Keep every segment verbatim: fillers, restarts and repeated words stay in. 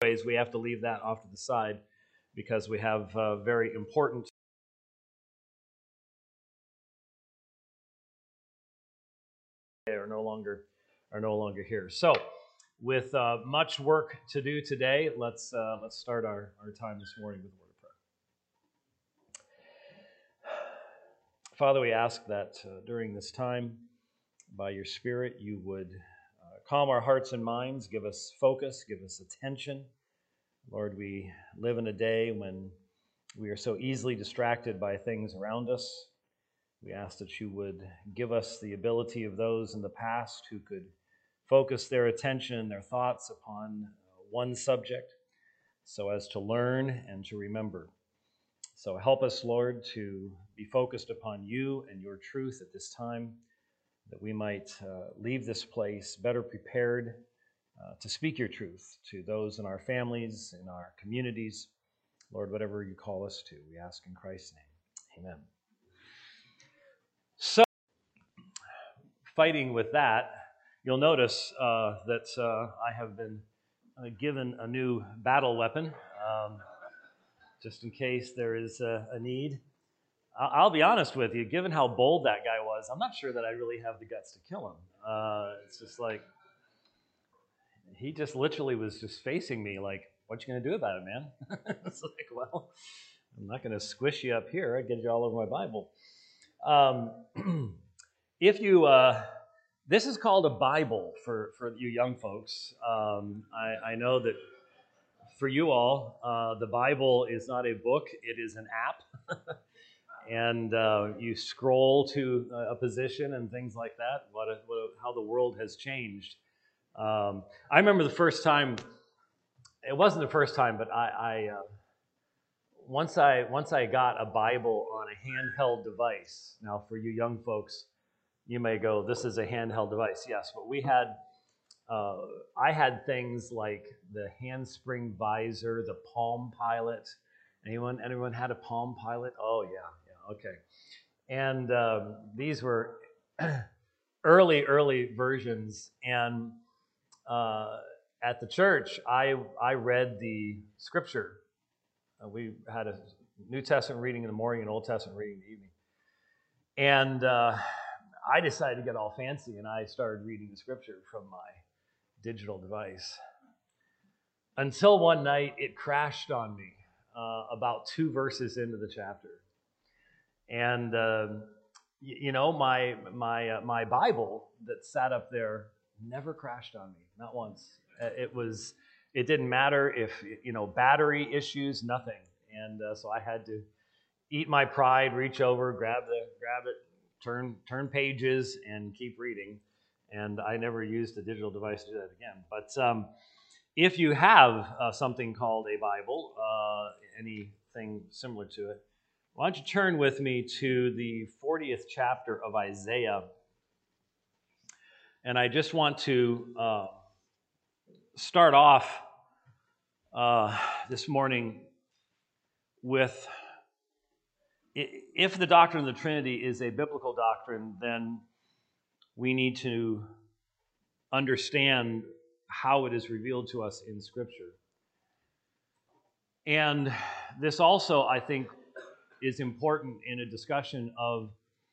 ways, we have to leave that off to the side because we have uh, very important are no longer are no longer here. So, with uh, much work to do today, let's uh, let's start our, our time this morning with a word of prayer. Father, we ask that uh, during this time, by your Spirit, you would uh, calm our hearts and minds, give us focus, give us attention. Lord, we live in a day when we are so easily distracted by things around us. We ask that you would give us the ability of those in the past who could focus their attention and their thoughts upon one subject so as to learn and to remember. So help us, Lord, to be focused upon you and your truth at this time, that we might uh, leave this place better prepared uh, to speak your truth to those in our families, in our communities. Lord, whatever you call us to, we ask in Christ's name. Amen. So, fighting with that, you'll notice uh, that uh, I have been uh, given a new battle weapon, um, just in case there is a, a need. I'll be honest with you, given how bold that guy was, I'm not sure that I really have the guts to kill him. Uh, it's just like, he just literally was just facing me like, what you going to do about it, man? It's like, well, I'm not going to squish you up here. I'd get you all over my Bible. Um, if you, uh, this is called a Bible for, for you young folks. Um, I, I know that for you all, uh, the Bible is not a book, it is an app. And uh, you scroll to a position and things like that, what, a, what a, how the world has changed. Um, I remember the first time, it wasn't the first time, but I, I uh, once I once I got a Bible on a handheld device. Now, for you young folks, you may go, this is a handheld device. Yes, but we had, uh, I had things like the handspring visor, the Palm Pilot. Anyone, anyone had a Palm Pilot? Oh, yeah, yeah, okay. And um, these were early, early versions. And uh, at the church, I I read the scripture. Uh, we had a New Testament reading in the morning and Old Testament reading in the evening. And uh, I decided to get all fancy, and I started reading the scripture from my digital device. Until one night, it crashed on me uh, about two verses into the chapter. And, uh, y- you know, my my uh, my Bible that sat up there never crashed on me, not once. Uh, It was, it didn't matter if, you know, battery issues, nothing. And uh, so I had to eat my pride, reach over, grab the grab it, turn turn pages, and keep reading. And I never used a digital device to do that again. But um, if you have uh, something called a Bible, uh, anything similar to it, why don't you turn with me to the fortieth chapter of Isaiah? And I just want to uh, start off uh, this morning with, if the doctrine of the Trinity is a biblical doctrine, then we need to understand how it is revealed to us in Scripture. And this also, I think, is important in a discussion of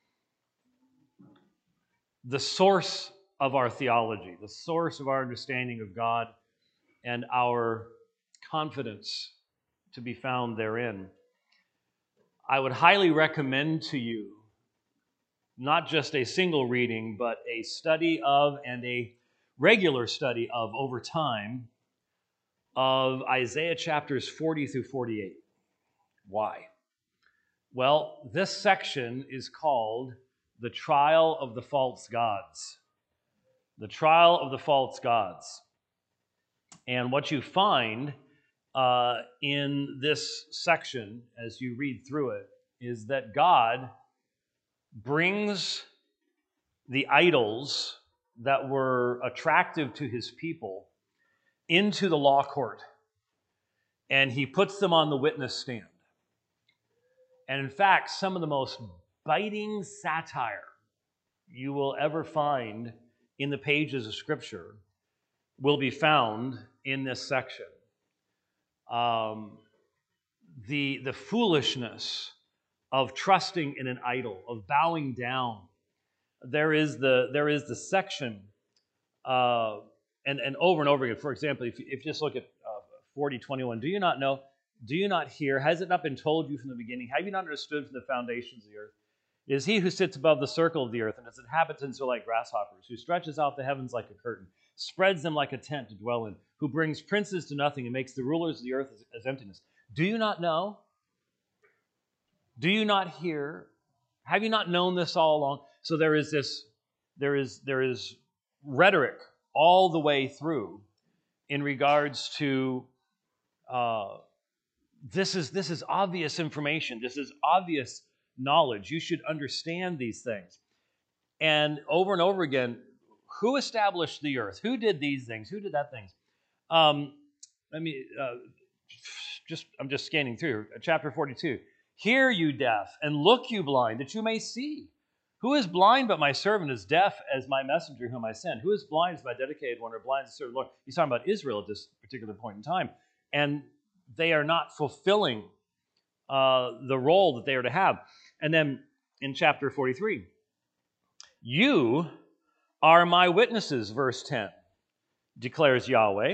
the source of our theology, the source of our understanding of God, and our confidence to be found therein. I would highly recommend to you not just a single reading, but a study of and a regular study of over time of Isaiah chapters forty through forty-eight. Why? Well, this section is called the trial of the false gods. The trial of the false gods. And what you find uh, in this section, as you read through it, is that God brings the idols that were attractive to his people into the law court, and he puts them on the witness stand. And in fact, some of the most biting satire you will ever find in the pages of Scripture will be found in this section. um, the, the foolishness of trusting in an idol, of bowing down. There is the, there is the section, uh, and, and over and over again. For example, if you, if you just look at uh, forty twenty-one, do you not know, do you not hear, has it not been told you from the beginning, have you not understood from the foundations of the earth? It is he who sits above the circle of the earth, and its inhabitants are like grasshoppers, who stretches out the heavens like a curtain, spreads them like a tent to dwell in, who brings princes to nothing and makes the rulers of the earth as, as emptiness. Do you not know? Do you not hear? Have you not known this all along? So there is this, there is there is rhetoric all the way through in regards to uh, this is this is obvious information. This is obvious knowledge. You should understand these things. And over and over again, who established the earth? Who did these things? Who did that things? Um, let me uh, just I'm just scanning through chapter forty-two. Hear, you deaf, and look, you blind, that you may see. Who is blind but my servant, is deaf as my messenger whom I send? Who is blind as my dedicated one, or blind as the servant of the Lord? He's talking about Israel at this particular point in time. And they are not fulfilling uh, the role that they are to have. And then in chapter forty-three, you are my witnesses, verse ten, declares Yahweh.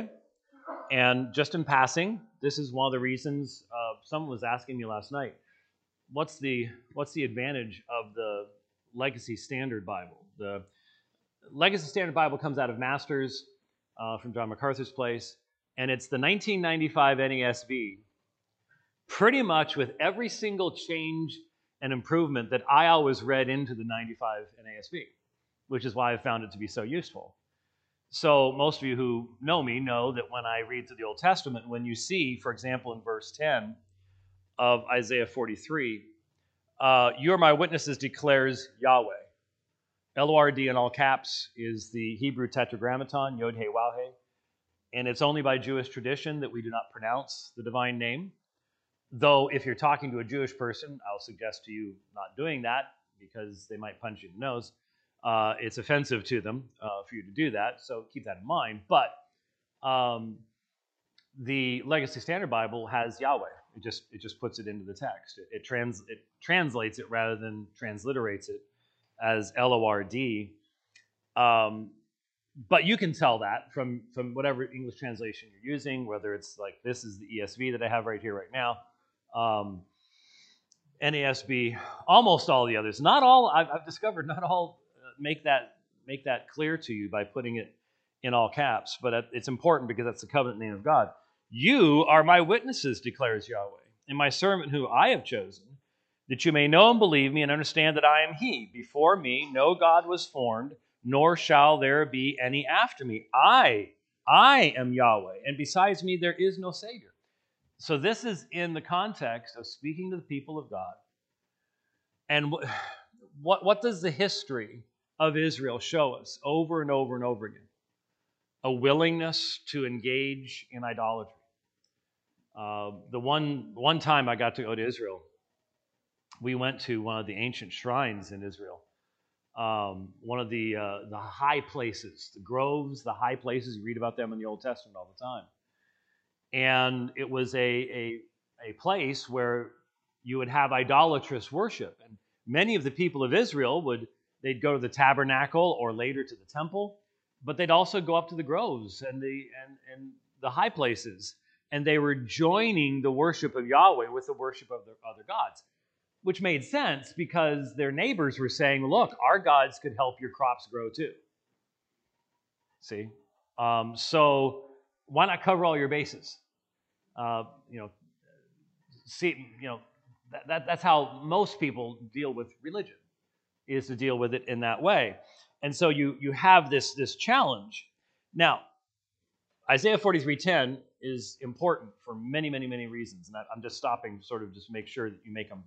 And just in passing, this is one of the reasons uh, someone was asking me last night, what's the what's the advantage of the Legacy Standard Bible? The Legacy Standard Bible comes out of Masters uh, from John MacArthur's place, and it's the nineteen ninety-five N A S B, pretty much with every single change and improvement that I always read into the ninety-five N A S B, which is why I found it to be so useful. So most of you who know me know that when I read through the Old Testament, when you see, for example, in verse ten of Isaiah forty-three, uh, you are my witnesses, declares Yahweh. L O R D in all caps is the Hebrew tetragrammaton, Yod He Waw He, and it's only by Jewish tradition that we do not pronounce the divine name. Though if you're talking to a Jewish person, I'll suggest to you not doing that because they might punch you in the nose. Uh, it's offensive to them uh, for you to do that, so keep that in mind. But um, the Legacy Standard Bible has Yahweh. It just it just puts it into the text. It, it, trans, it translates it rather than transliterates it as L O R D. Um, but you can tell that from, from whatever English translation you're using, whether it's like this is the E S V that I have right here right now, um, N A S B, almost all the others. Not all, I've, I've discovered not all make that make that clear to you by putting it in all caps, but it's important because that's the covenant name of God. You are my witnesses, declares Yahweh, and my servant who I have chosen, that you may know and believe me and understand that I am he. Before me no God was formed, nor shall there be any after me. I, I am Yahweh, and besides me there is no Savior. So this is in the context of speaking to the people of God. And what, what does the history of Israel show us over and over and over again? A willingness to engage in idolatry. Uh, the one one time I got to go to Israel, we went to one of the ancient shrines in Israel. Um, one of the uh, the high places, the groves, the high places. You read about them in the Old Testament all the time. And it was a a, a place where you would have idolatrous worship. And many of the people of Israel would they'd go to the tabernacle or later to the temple, but they'd also go up to the groves and the and, and the high places, and they were joining the worship of Yahweh with the worship of their other gods, which made sense because their neighbors were saying, look, our gods could help your crops grow too. See? Um, so why not cover all your bases? Uh, you know, see, you know, that, that, that's how most people deal with religion, is to deal with it in that way. And so you you have this, this challenge. Now, Isaiah forty-three ten is important for many, many, many reasons. And I'm just stopping sort of just make sure that you make them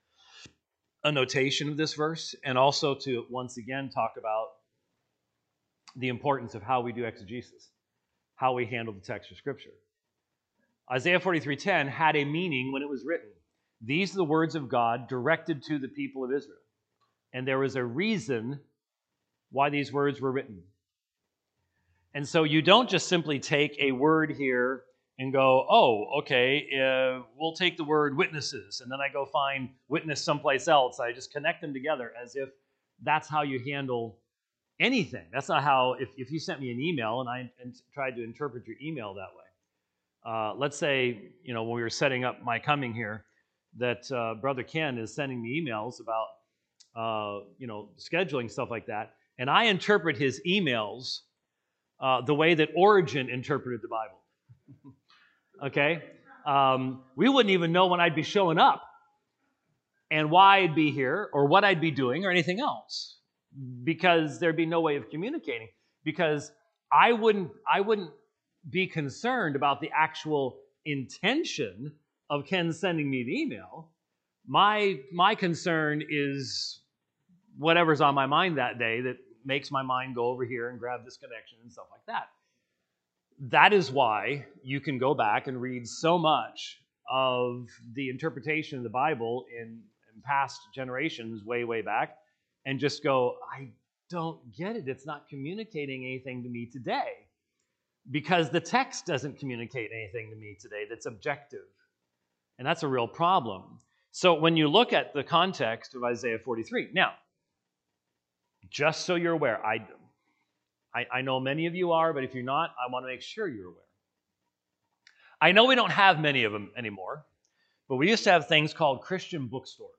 a notation of this verse, and also to once again talk about the importance of how we do exegesis, how we handle the text of Scripture. Isaiah forty-three ten had a meaning when it was written. These are the words of God directed to the people of Israel. And there was a reason why these words were written. And so you don't just simply take a word here and go, oh, okay, uh, we'll take the word witnesses, and then I go find witness someplace else. I just connect them together as if that's how you handle anything. That's not how, if, if you sent me an email and I and tried to interpret your email that way. Uh, let's say, you know, when we were setting up my coming here, that uh, Brother Ken is sending me emails about, uh, you know, scheduling, stuff like that, and I interpret his emails uh, the way that Origen interpreted the Bible. Okay? Um, we wouldn't even know when I'd be showing up and why I'd be here or what I'd be doing or anything else, because there'd be no way of communicating, because I wouldn't I wouldn't be concerned about the actual intention of Ken sending me the email. My my concern is whatever's on my mind that day that makes my mind go over here and grab this connection and stuff like that. That is why you can go back and read so much of the interpretation of the Bible in, in past generations, way, way back, and just go, I don't get it. It's not communicating anything to me today, because the text doesn't communicate anything to me today that's objective. And that's a real problem. So when you look at the context of Isaiah forty-three, now, just so you're aware, I, I, I know many of you are, but if you're not, I want to make sure you're aware. I know we don't have many of them anymore, but we used to have things called Christian bookstores.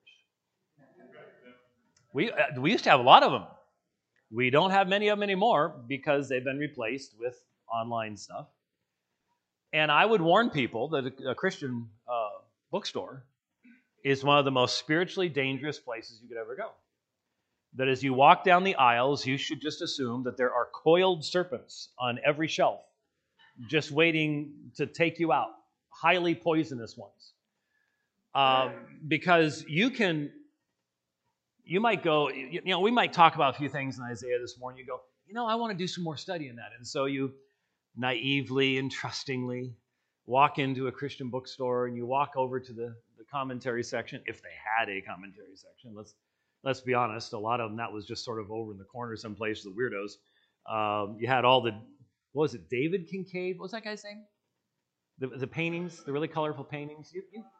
We, uh, we used to have a lot of them. We don't have many of them anymore because they've been replaced with online stuff. And I would warn people that a, a Christian uh, bookstore is one of the most spiritually dangerous places you could ever go. That as you walk down the aisles, you should just assume that there are coiled serpents on every shelf, just waiting to take you out, highly poisonous ones. Um, because you can, you might go, you, you know, we might talk about a few things in Isaiah this morning. You go, you know, I want to do some more study in that. And so you naively and trustingly walk into a Christian bookstore and you walk over to the, the commentary section, if they had a commentary section. Let's let's be honest, a lot of them, that was just sort of over in the corner someplace, the weirdos. Um, you had all the, what was it, David Kincaid? What was that guy's name? The, the paintings, the really colorful paintings. You, you?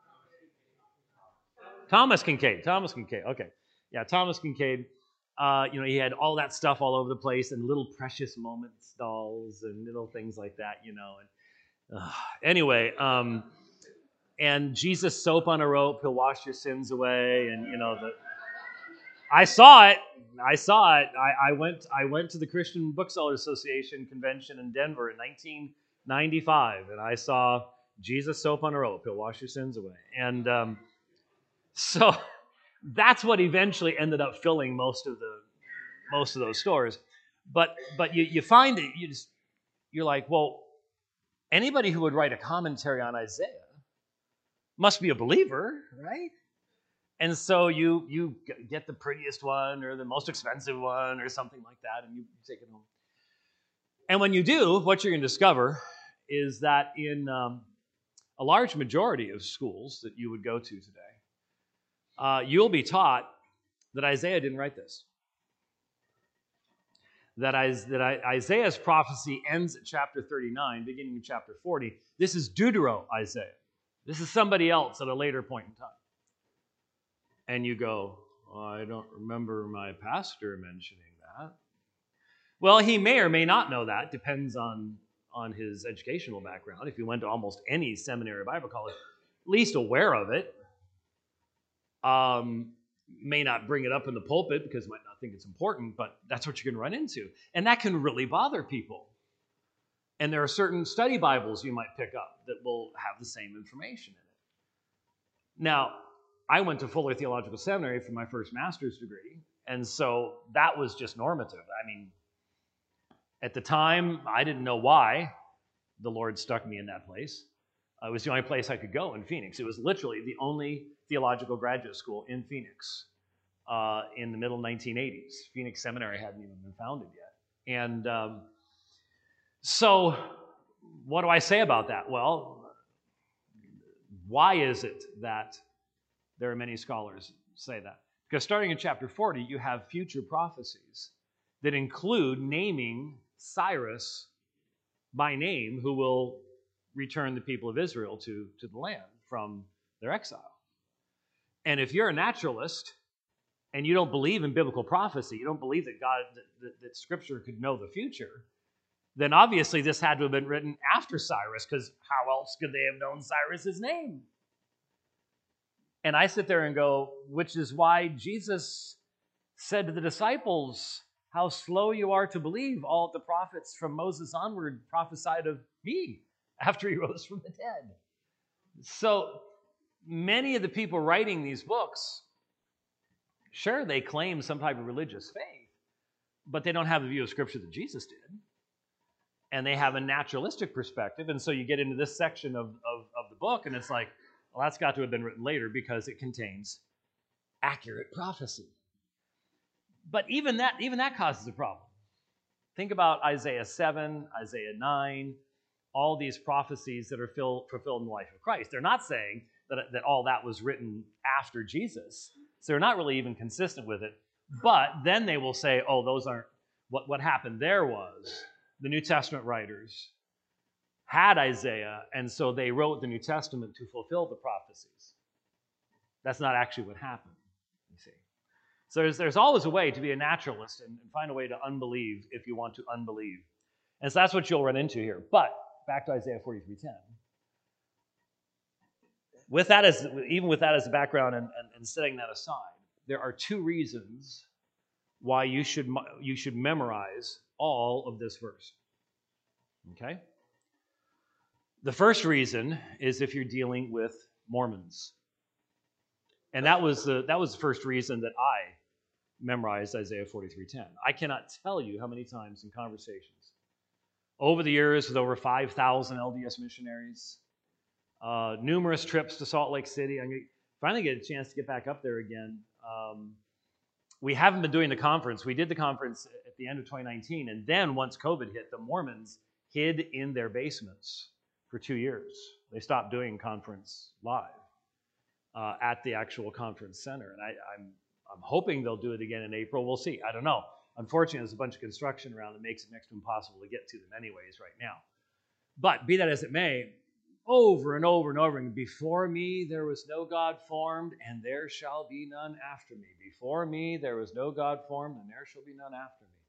Thomas Kincaid. Thomas Kincaid. Okay. Yeah, Thomas Kincaid. Uh, you know, he had all that stuff all over the place, and little precious moments dolls and little things like that, you know. And uh, anyway, um, and Jesus soap on a rope, he'll wash your sins away, and you know the. I saw it. I saw it. I, I went. I went to the Christian Booksellers Association convention in Denver in nineteen ninety-five, and I saw Jesus soap on a rope. He'll wash your sins away, and um, so that's what eventually ended up filling most of the most of those stores. But but you you find it. You just you're like, well, anybody who would write a commentary on Isaiah must be a believer, right? And so you you get the prettiest one or the most expensive one or something like that, and you take it home. And when you do, what you're going to discover is that in um, a large majority of schools that you would go to today, uh, you'll be taught that Isaiah didn't write this. That, that Isaiah's prophecy ends at chapter thirty-nine, beginning in chapter forty. This is Deutero-Isaiah. This is somebody else at a later point in time. And you go, oh, I don't remember my pastor mentioning that. Well, he may or may not know that. Depends on, on his educational background. If he went to almost any seminary or Bible college, at least aware of it. Um, may not bring it up in the pulpit because might not think it's important, but that's what you're going to run into. And that can really bother people. And there are certain study Bibles you might pick up that will have the same information in it. Now, I went to Fuller Theological Seminary for my first master's degree, and so that was just normative. I mean, at the time, I didn't know why the Lord stuck me in that place. Uh, it was the only place I could go in Phoenix. It was literally the only theological graduate school in Phoenix uh, in the middle nineteen eighties. Phoenix Seminary hadn't even been founded yet. And um, so what do I say about that? Well, why is it that there are many scholars say that? Because starting in chapter forty, you have future prophecies that include naming Cyrus by name, who will return the people of Israel to, to the land from their exile. And if you're a naturalist and you don't believe in biblical prophecy, you don't believe that God, that, that Scripture could know the future, then obviously this had to have been written after Cyrus, because how else could they have known Cyrus's name? And I sit there and go, which is why Jesus said to the disciples, how slow you are to believe all the prophets from Moses onward prophesied of me after he rose from the dead. So many of the people writing these books, sure, they claim some type of religious faith, but they don't have the view of Scripture that Jesus did. And they have a naturalistic perspective. And so you get into this section of, of, of the book, and it's like, well, that's got to have been written later because it contains accurate prophecy. But even that, even that causes a problem. Think about Isaiah seven, Isaiah nine, all these prophecies that are fill, fulfilled in the life of Christ. They're not saying that, that all that was written after Jesus. So they're not really even consistent with it. But then they will say, oh, those aren't, what, what happened there was the New Testament writers had Isaiah, and so they wrote the New Testament to fulfill the prophecies. That's not actually what happened, you see. So there's, there's always a way to be a naturalist and, and find a way to unbelieve if you want to unbelieve. And so that's what you'll run into here. But back to Isaiah forty-three ten. With that as, even with that as a background and, and, and setting that aside, there are two reasons why you should, you should memorize all of this verse. Okay? The first reason is if you're dealing with Mormons. And that was the, that was the first reason that I memorized Isaiah forty-three ten. I cannot tell you how many times in conversations over the years with over five thousand L D S missionaries, uh, numerous trips to Salt Lake City. I'm going to finally get a chance to get back up there again. Um, we haven't been doing the conference. We did the conference at the end of twenty nineteen, and then once COVID hit, the Mormons hid in their basements for two years. They stopped doing conference live uh, at the actual conference center. And I, I'm, I'm hoping they'll do it again in April. We'll see. I don't know. Unfortunately, there's a bunch of construction around that makes it next to impossible to get to them anyways right now. But be that as it may, over and over and over again, before me there was no God formed, and there shall be none after me. Before me there was no God formed, and there shall be none after me.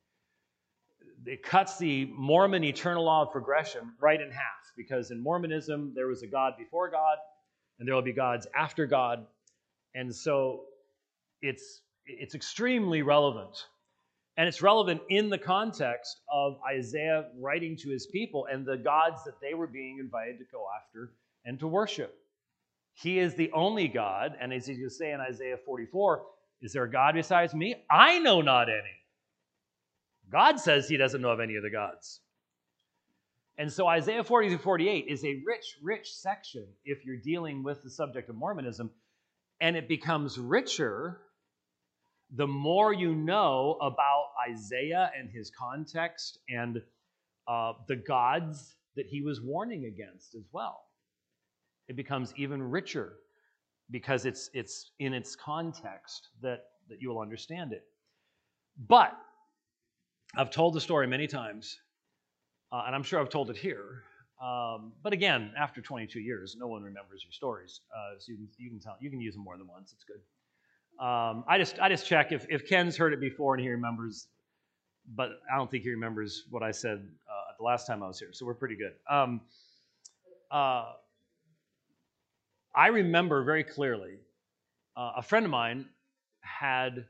It cuts the Mormon eternal law of progression right in half, because in Mormonism, there was a God before God, and there will be gods after God. And so it's, it's extremely relevant. And it's relevant in the context of Isaiah writing to his people and the gods that they were being invited to go after and to worship. He is the only God, and as you say in Isaiah forty-four, is there a God besides me? I know not any. God says he doesn't know of any other gods. And so Isaiah forty to forty-eight is a rich, rich section if you're dealing with the subject of Mormonism, and it becomes richer the more you know about Isaiah and his context and uh, the gods that he was warning against as well. It becomes even richer because it's, it's in its context that, that you will understand it. But I've told the story many times, uh, and I'm sure I've told it here. Um, but again, after twenty-two years, no one remembers your stories, uh, so you can, you can tell you can use them more than once. It's good. Um, I just I just check if if Ken's heard it before and he remembers, but I don't think he remembers what I said uh, the last time I was here. So we're pretty good. Um, uh, I remember very clearly uh, a friend of mine had.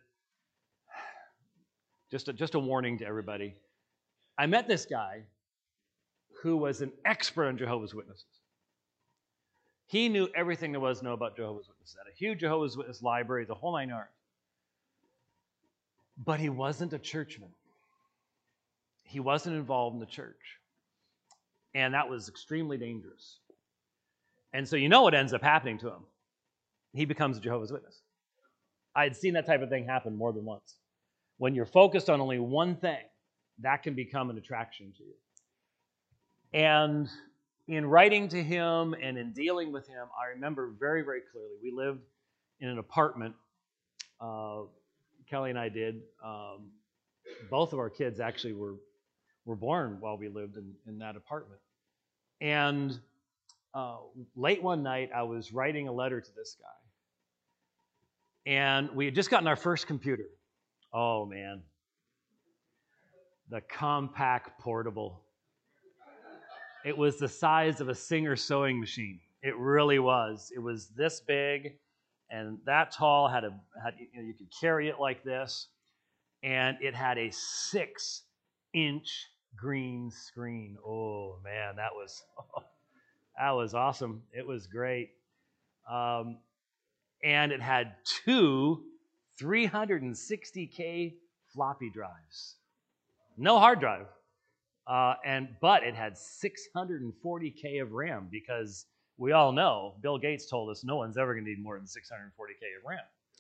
Just a, just a warning to everybody. I met this guy who was an expert on Jehovah's Witnesses. He knew everything there was to know about Jehovah's Witnesses. Had a huge Jehovah's Witness library, the whole nine yards. But he wasn't a churchman. He wasn't involved in the church. And that was extremely dangerous. And so you know what ends up happening to him. He becomes a Jehovah's Witness. I had seen that type of thing happen more than once. When you're focused on only one thing, that can become an attraction to you. And in writing to him and in dealing with him, I remember very, very clearly, we lived in an apartment. Uh, Kelly and I did. Um, both of our kids actually were, were born while we lived in, in that apartment. And uh, late one night, I was writing a letter to this guy. And we had just gotten our first computer. Oh, man. The Compaq Portable. It was the size of a Singer sewing machine. It really was. It was this big and that tall. Had a had you know, you could carry it like this, and it had a six-inch green screen. Oh man, that was oh, that was awesome. It was great, um, and it had two three sixty K floppy drives. No hard drive. Uh, and but it had six hundred forty K of RAM because we all know Bill Gates told us no one's ever going to need more than six hundred forty K of RAM.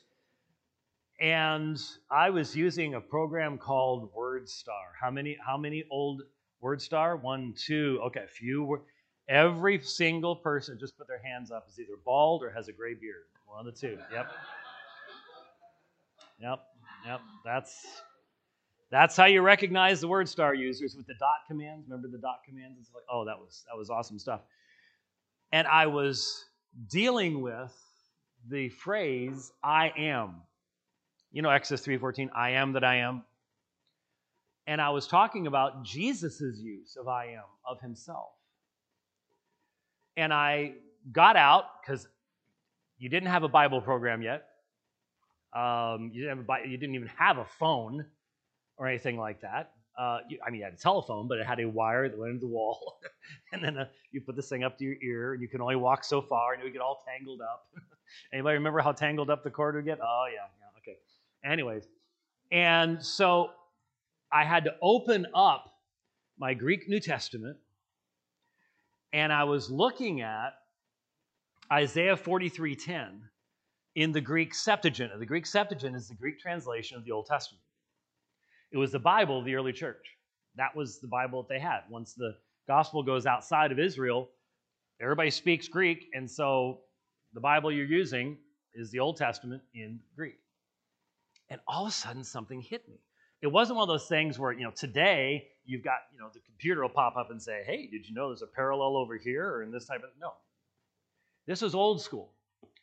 And I was using a program called WordStar. How many? How many old WordStar? One, two. Okay, a few. Every single person just put their hands up is either bald or has a gray beard. One of the two. Yep. Yep. Yep. That's. That's how you recognize the WordStar users with the dot commands. Remember the dot commands? It's like, oh, that was that was awesome stuff. And I was dealing with the phrase "I am." You know, Exodus three fourteen, "I am that I am." And I was talking about Jesus' use of "I am," of himself. And I got out, because you didn't have a Bible program yet. Um, you, didn't have a, you didn't even have a phone or anything like that. Uh, you, I mean, you had a telephone, but it had a wire that went into the wall. And then uh, you put this thing up to your ear, and you can only walk so far, and it would get all tangled up. Anybody remember how tangled up the cord would get? Oh, yeah, yeah, okay. Anyways, and so I had to open up my Greek New Testament, and I was looking at Isaiah forty-three ten in the Greek Septuagint. And the Greek Septuagint is the Greek translation of the Old Testament. It was the Bible of the early church. That was the Bible that they had. Once the gospel goes outside of Israel, everybody speaks Greek, and so the Bible you're using is the Old Testament in Greek. And all of a sudden, something hit me. It wasn't one of those things where, you know, today you've got, you know, the computer will pop up and say, hey, did you know there's a parallel over here or in this type of, no. This was old school.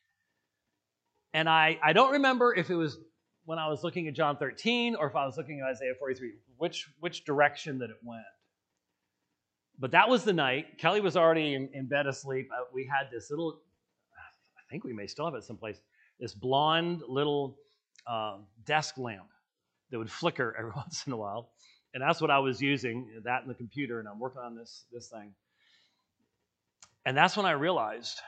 And I, I don't remember if it was when I was looking at John thirteen or if I was looking at Isaiah forty-three, which, which direction that it went. But that was the night. Kelly was already in, in bed asleep. Uh, we had this little, I think we may still have it someplace, this blonde little uh, desk lamp that would flicker every once in a while. And that's what I was using, that and the computer, and I'm working on this, this thing. And that's when I realized,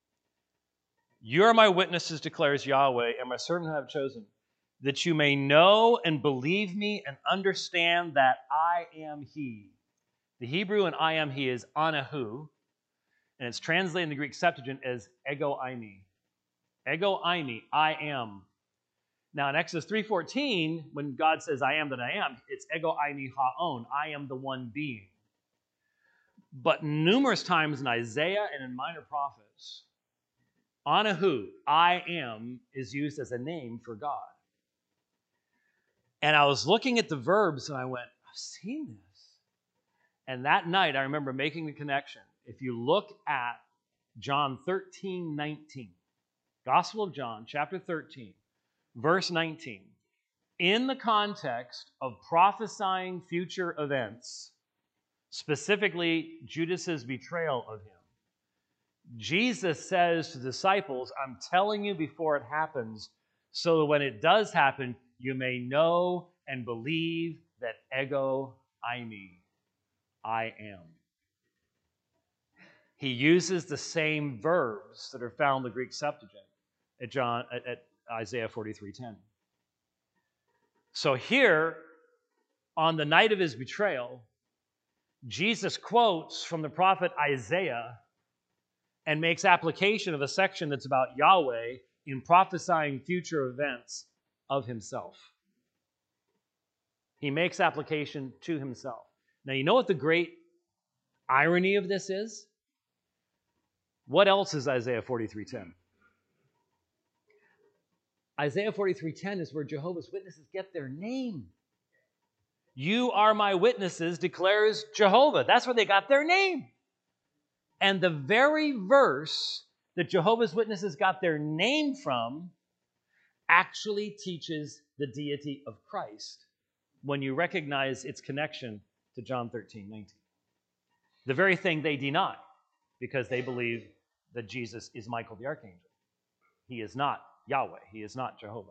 you are my witnesses, declares Yahweh, and my servant who I have chosen, that you may know and believe me and understand that I am he. The Hebrew and I am he is anahu, and it's translated in the Greek Septuagint as ego eimi. Ego eimi, I am. Now in Exodus three fourteen, when God says I am that I am, it's ego eimi haon, I am the one being. But numerous times in Isaiah and in minor prophets, anahu, I am, is used as a name for God. And I was looking at the verbs and I went, I've seen this. And that night I remember making the connection. If you look at John thirteen nineteen, Gospel of John, chapter thirteen, verse nineteen, in the context of prophesying future events, specifically Judas's betrayal of him, Jesus says to the disciples, I'm telling you before it happens, so that when it does happen, you may know and believe that ego eimi, I am. He uses the same verbs that are found in the Greek Septuagint at, John, at, at Isaiah forty-three ten. So here, on the night of his betrayal, Jesus quotes from the prophet Isaiah and makes application of a section that's about Yahweh in prophesying future events of himself. He makes application to himself. Now, you know what the great irony of this is? What else is Isaiah forty-three ten? Isaiah forty-three ten is where Jehovah's Witnesses get their name. You are my witnesses, declares Jehovah. That's where they got their name. And the very verse that Jehovah's Witnesses got their name from actually teaches the deity of Christ when you recognize its connection to John thirteen nineteen. The very thing they deny, because they believe that Jesus is Michael the Archangel. He is not Yahweh. He is not Jehovah.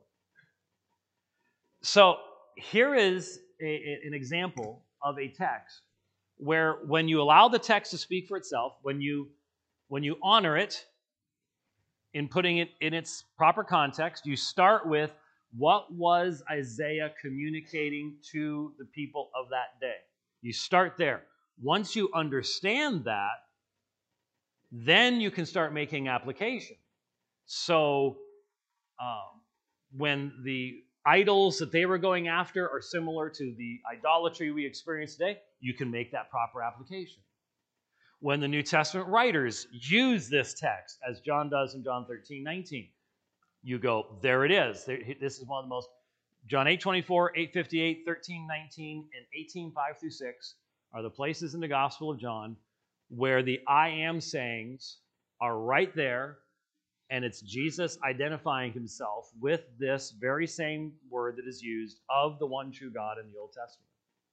So here is a, a, an example of a text where when you allow the text to speak for itself, when you, when you honor it in putting it in its proper context, you start with what was Isaiah communicating to the people of that day. You start there. Once you understand that, then you can start making application. So um, when the idols that they were going after are similar to the idolatry we experience today, you can make that proper application. When the New Testament writers use this text, as John does in John thirteen nineteen, you go, there it is. This is one of the most, John eight twenty-four, eight fifty-eight, thirteen nineteen, and eighteen five through six are the places in the Gospel of John where the I am sayings are right there, and it's Jesus identifying himself with this very same word that is used of the one true God in the Old Testament.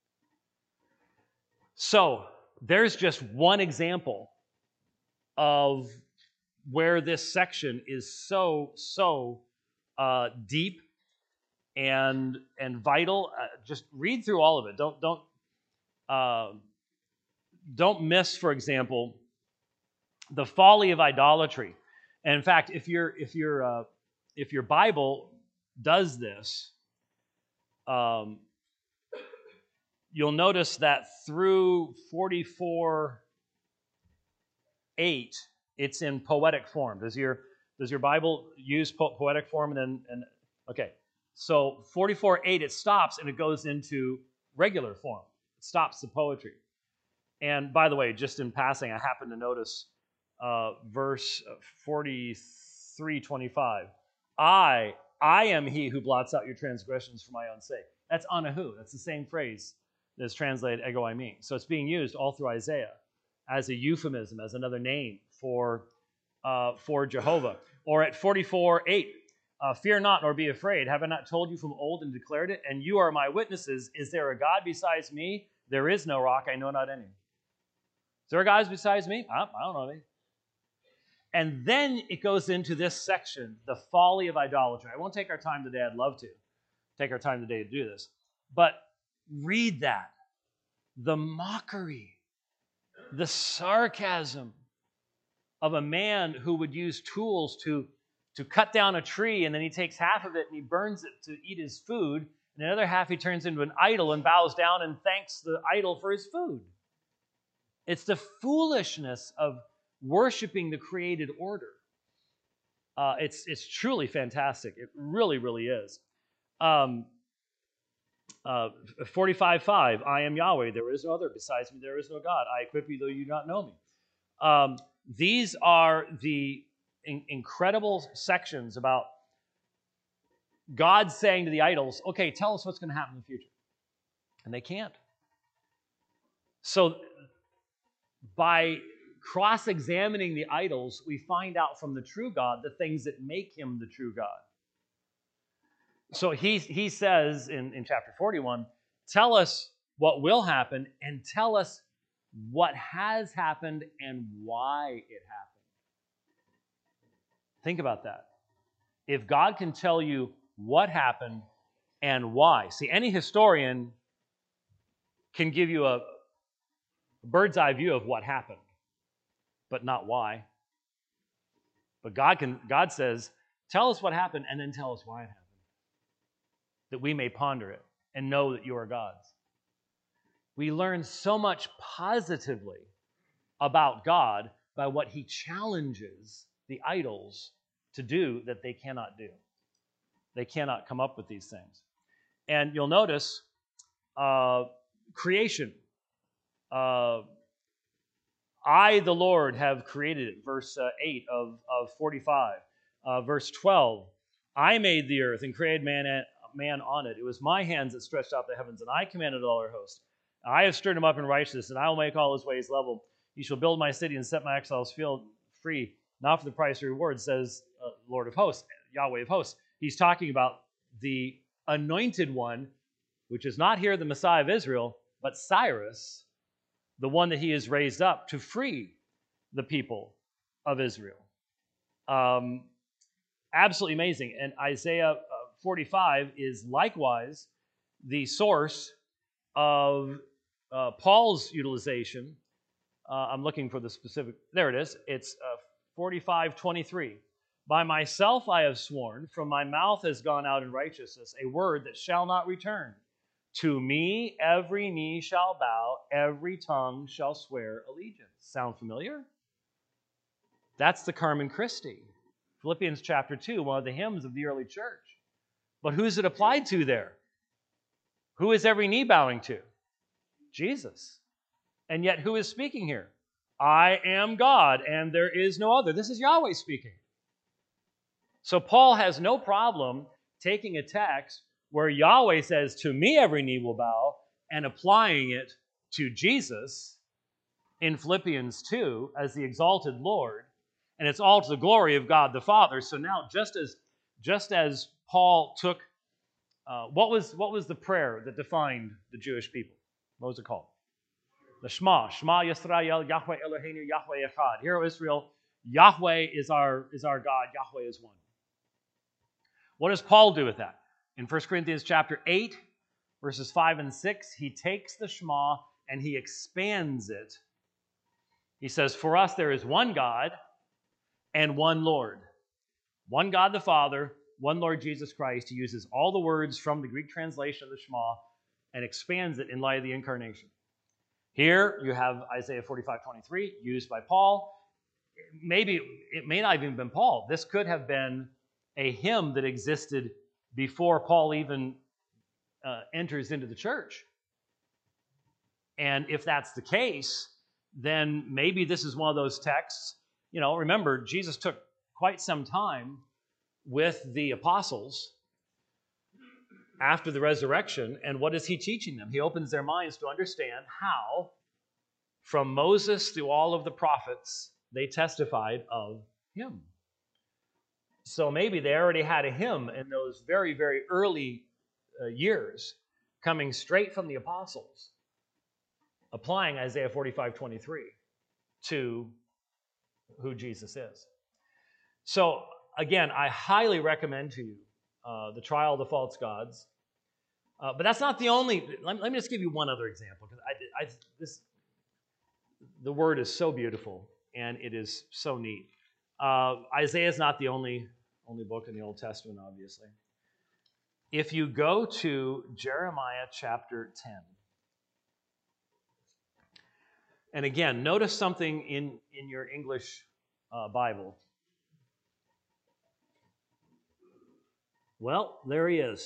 So there's just one example of where this section is so, so uh, deep and and vital. Uh, just read through all of it. Don't don't uh, don't miss, for example, the folly of idolatry. And in fact, if your if your uh, if your Bible does this, um, you'll notice that through forty-four eight, it's in poetic form. Does your does your Bible use po- poetic form? And then and okay, so forty-four eight, it stops and it goes into regular form. It stops the poetry. And by the way, just in passing, I happen to notice uh, verse forty-three twenty-five. I, I am he who blots out your transgressions for my own sake. That's anahu. That's the same phrase that's translated ego I mean. So it's being used all through Isaiah as a euphemism, as another name for, uh, for Jehovah. Or at forty-four eight, uh, fear not nor be afraid. Have I not told you from old and declared it? And you are my witnesses. Is there a God besides me? There is no rock, I know not any. Is there a God besides me? I don't know any. And then it goes into this section, the folly of idolatry. I won't take our time today. I'd love to take our time today to do this. But read that. The mockery, the sarcasm of a man who would use tools to, to cut down a tree, and then he takes half of it and he burns it to eat his food, and the other half he turns into an idol and bows down and thanks the idol for his food. It's the foolishness of worshiping the created order. Uh, it's it's truly fantastic. It really, really is. Um, uh, forty-five five, I am Yahweh. There is no other. Besides me, there is no God. I equip you, though you do not know me. Um, these are the in- incredible sections about God saying to the idols, okay, tell us what's going to happen in the future. And they can't. So by cross-examining the idols, we find out from the true God the things that make him the true God. So he, he says in, in chapter forty-one, tell us what will happen and tell us what has happened and why it happened. Think about that. If God can tell you what happened and why. See, any historian can give you a bird's eye view of what happened, but not why. But God can. God says, tell us what happened and then tell us why it happened, that we may ponder it and know that you are God's. We learn so much positively about God by what he challenges the idols to do that they cannot do. They cannot come up with these things. And you'll notice uh, creation. Uh, I, the Lord, have created it. Verse uh, eight of, of forty-five. Uh, verse twelve. I made the earth and created man, at, man on it. It was my hands that stretched out the heavens, and I commanded all our hosts. I have stirred him up in righteousness, and I will make all his ways level. You shall build my city and set my exiles field free, not for the price or reward, says uh, Lord of hosts, Yahweh of hosts. He's talking about the anointed one, which is not here the Messiah of Israel, but Cyrus, the one that he has raised up to free the people of Israel. Um, absolutely amazing. And Isaiah uh, forty-five is likewise the source of uh, Paul's utilization. Uh, I'm looking for the specific. There it is. It's uh, forty-five twenty-three. By myself I have sworn, from my mouth has gone out in righteousness, a word that shall not return. To me every knee shall bow, every tongue shall swear allegiance. Sound familiar? That's the Carmen Christi. Philippians chapter two, one of the hymns of the early church. But who's it applied to there? Who is every knee bowing to? Jesus. And yet who is speaking here? I am God, and there is no other. This is Yahweh speaking. So Paul has no problem taking a text where Yahweh says, to me every knee will bow, and applying it to Jesus in Philippians two as the exalted Lord, and it's all to the glory of God the Father. So now, just as just as Paul took, uh, what was what was the prayer that defined the Jewish people? What was it called? The Shema, Shema Yisrael, Yahweh Eloheinu, Yahweh Echad. Hear, O Israel, Yahweh is our is our God, Yahweh is one. What does Paul do with that? In First Corinthians chapter eight, verses five and six, he takes the Shema and he expands it. He says, for us there is one God and one Lord. One God the Father, one Lord Jesus Christ. He uses all the words from the Greek translation of the Shema and expands it in light of the incarnation. Here you have Isaiah forty-five twenty-three used by Paul. Maybe it may not have even been Paul. This could have been a hymn that existed before Paul even uh, enters into the church. And if that's the case, then maybe this is one of those texts. You know, remember, Jesus took quite some time with the apostles after the resurrection, and what is he teaching them? He opens their minds to understand how, from Moses through all of the prophets, they testified of him. So maybe they already had a hymn in those very, very early uh, years coming straight from the apostles, applying Isaiah forty-five twenty-three to who Jesus is. So again, I highly recommend to you uh, The Trial of the False Gods. Uh, but that's not the only. Let, let me just give you one other example, because I, I, this, the word is so beautiful and it is so neat. Uh, Isaiah is not the only, only book in the Old Testament, obviously. If you go to Jeremiah chapter ten, and again, notice something in, in your English uh, Bible. Well, there he is.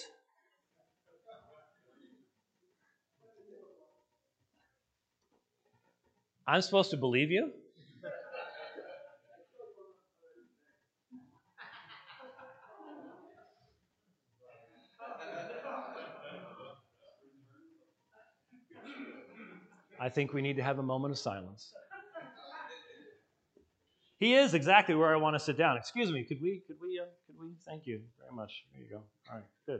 I'm supposed to believe you? I think we need to have a moment of silence. He is exactly where I want to sit down. Excuse me, could we, could we, uh, could we? Thank you very much. There you go. All right, good.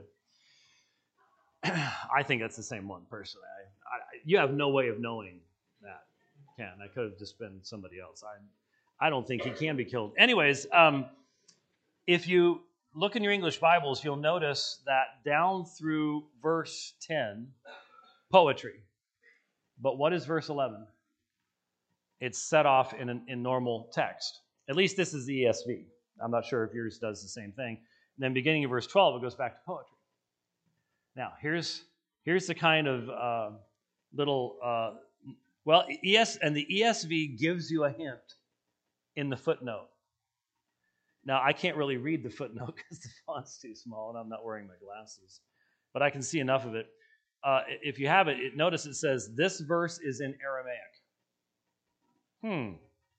I think that's the same one, personally. I, I, you have no way of knowing that, Ken. I could have just been somebody else. I, I don't think he can be killed. Anyways, um, if you look in your English Bibles, you'll notice that down through verse ten, poetry. But what is verse eleven? It's set off in, an, in normal text. At least this is the E S V. I'm not sure if yours does the same thing. And then beginning of verse twelve, it goes back to poetry. Now, here's, here's the kind of uh, little, uh, well, E S, and the E S V gives you a hint in the footnote. Now, I can't really read the footnote because the font's too small and I'm not wearing my glasses, but I can see enough of it. Uh, if you have it, it, notice it says, this verse is in Aramaic. Hmm.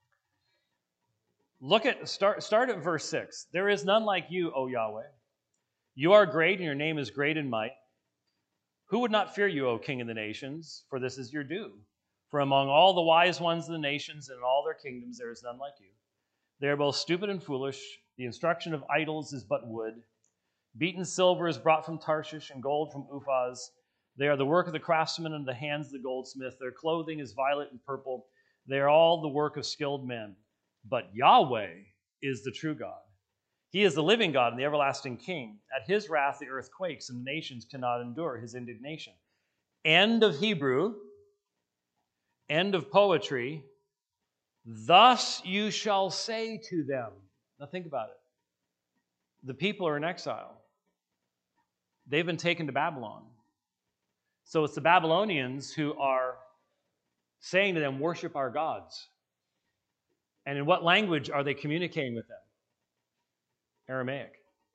Look at, start, start at verse six. There is none like you, O Yahweh. You are great and your name is great in might. Who would not fear you, O King of the nations? For this is your due. For among all the wise ones of the nations and in all their kingdoms there is none like you. They are both stupid and foolish. The instruction of idols is but wood. Beaten silver is brought from Tarshish, and gold from Uphaz. They are the work of the craftsman and the hands of the goldsmith. Their clothing is violet and purple. They are all the work of skilled men. But Yahweh is the true God. He is the living God and the everlasting King. At his wrath the earth quakes, and the nations cannot endure his indignation. End of Hebrew. End of poetry. Thus you shall say to them. Now think about it. The people are in exile. They've been taken to Babylon. So it's the Babylonians who are saying to them, worship our gods. And in what language are they communicating with them? Aramaic.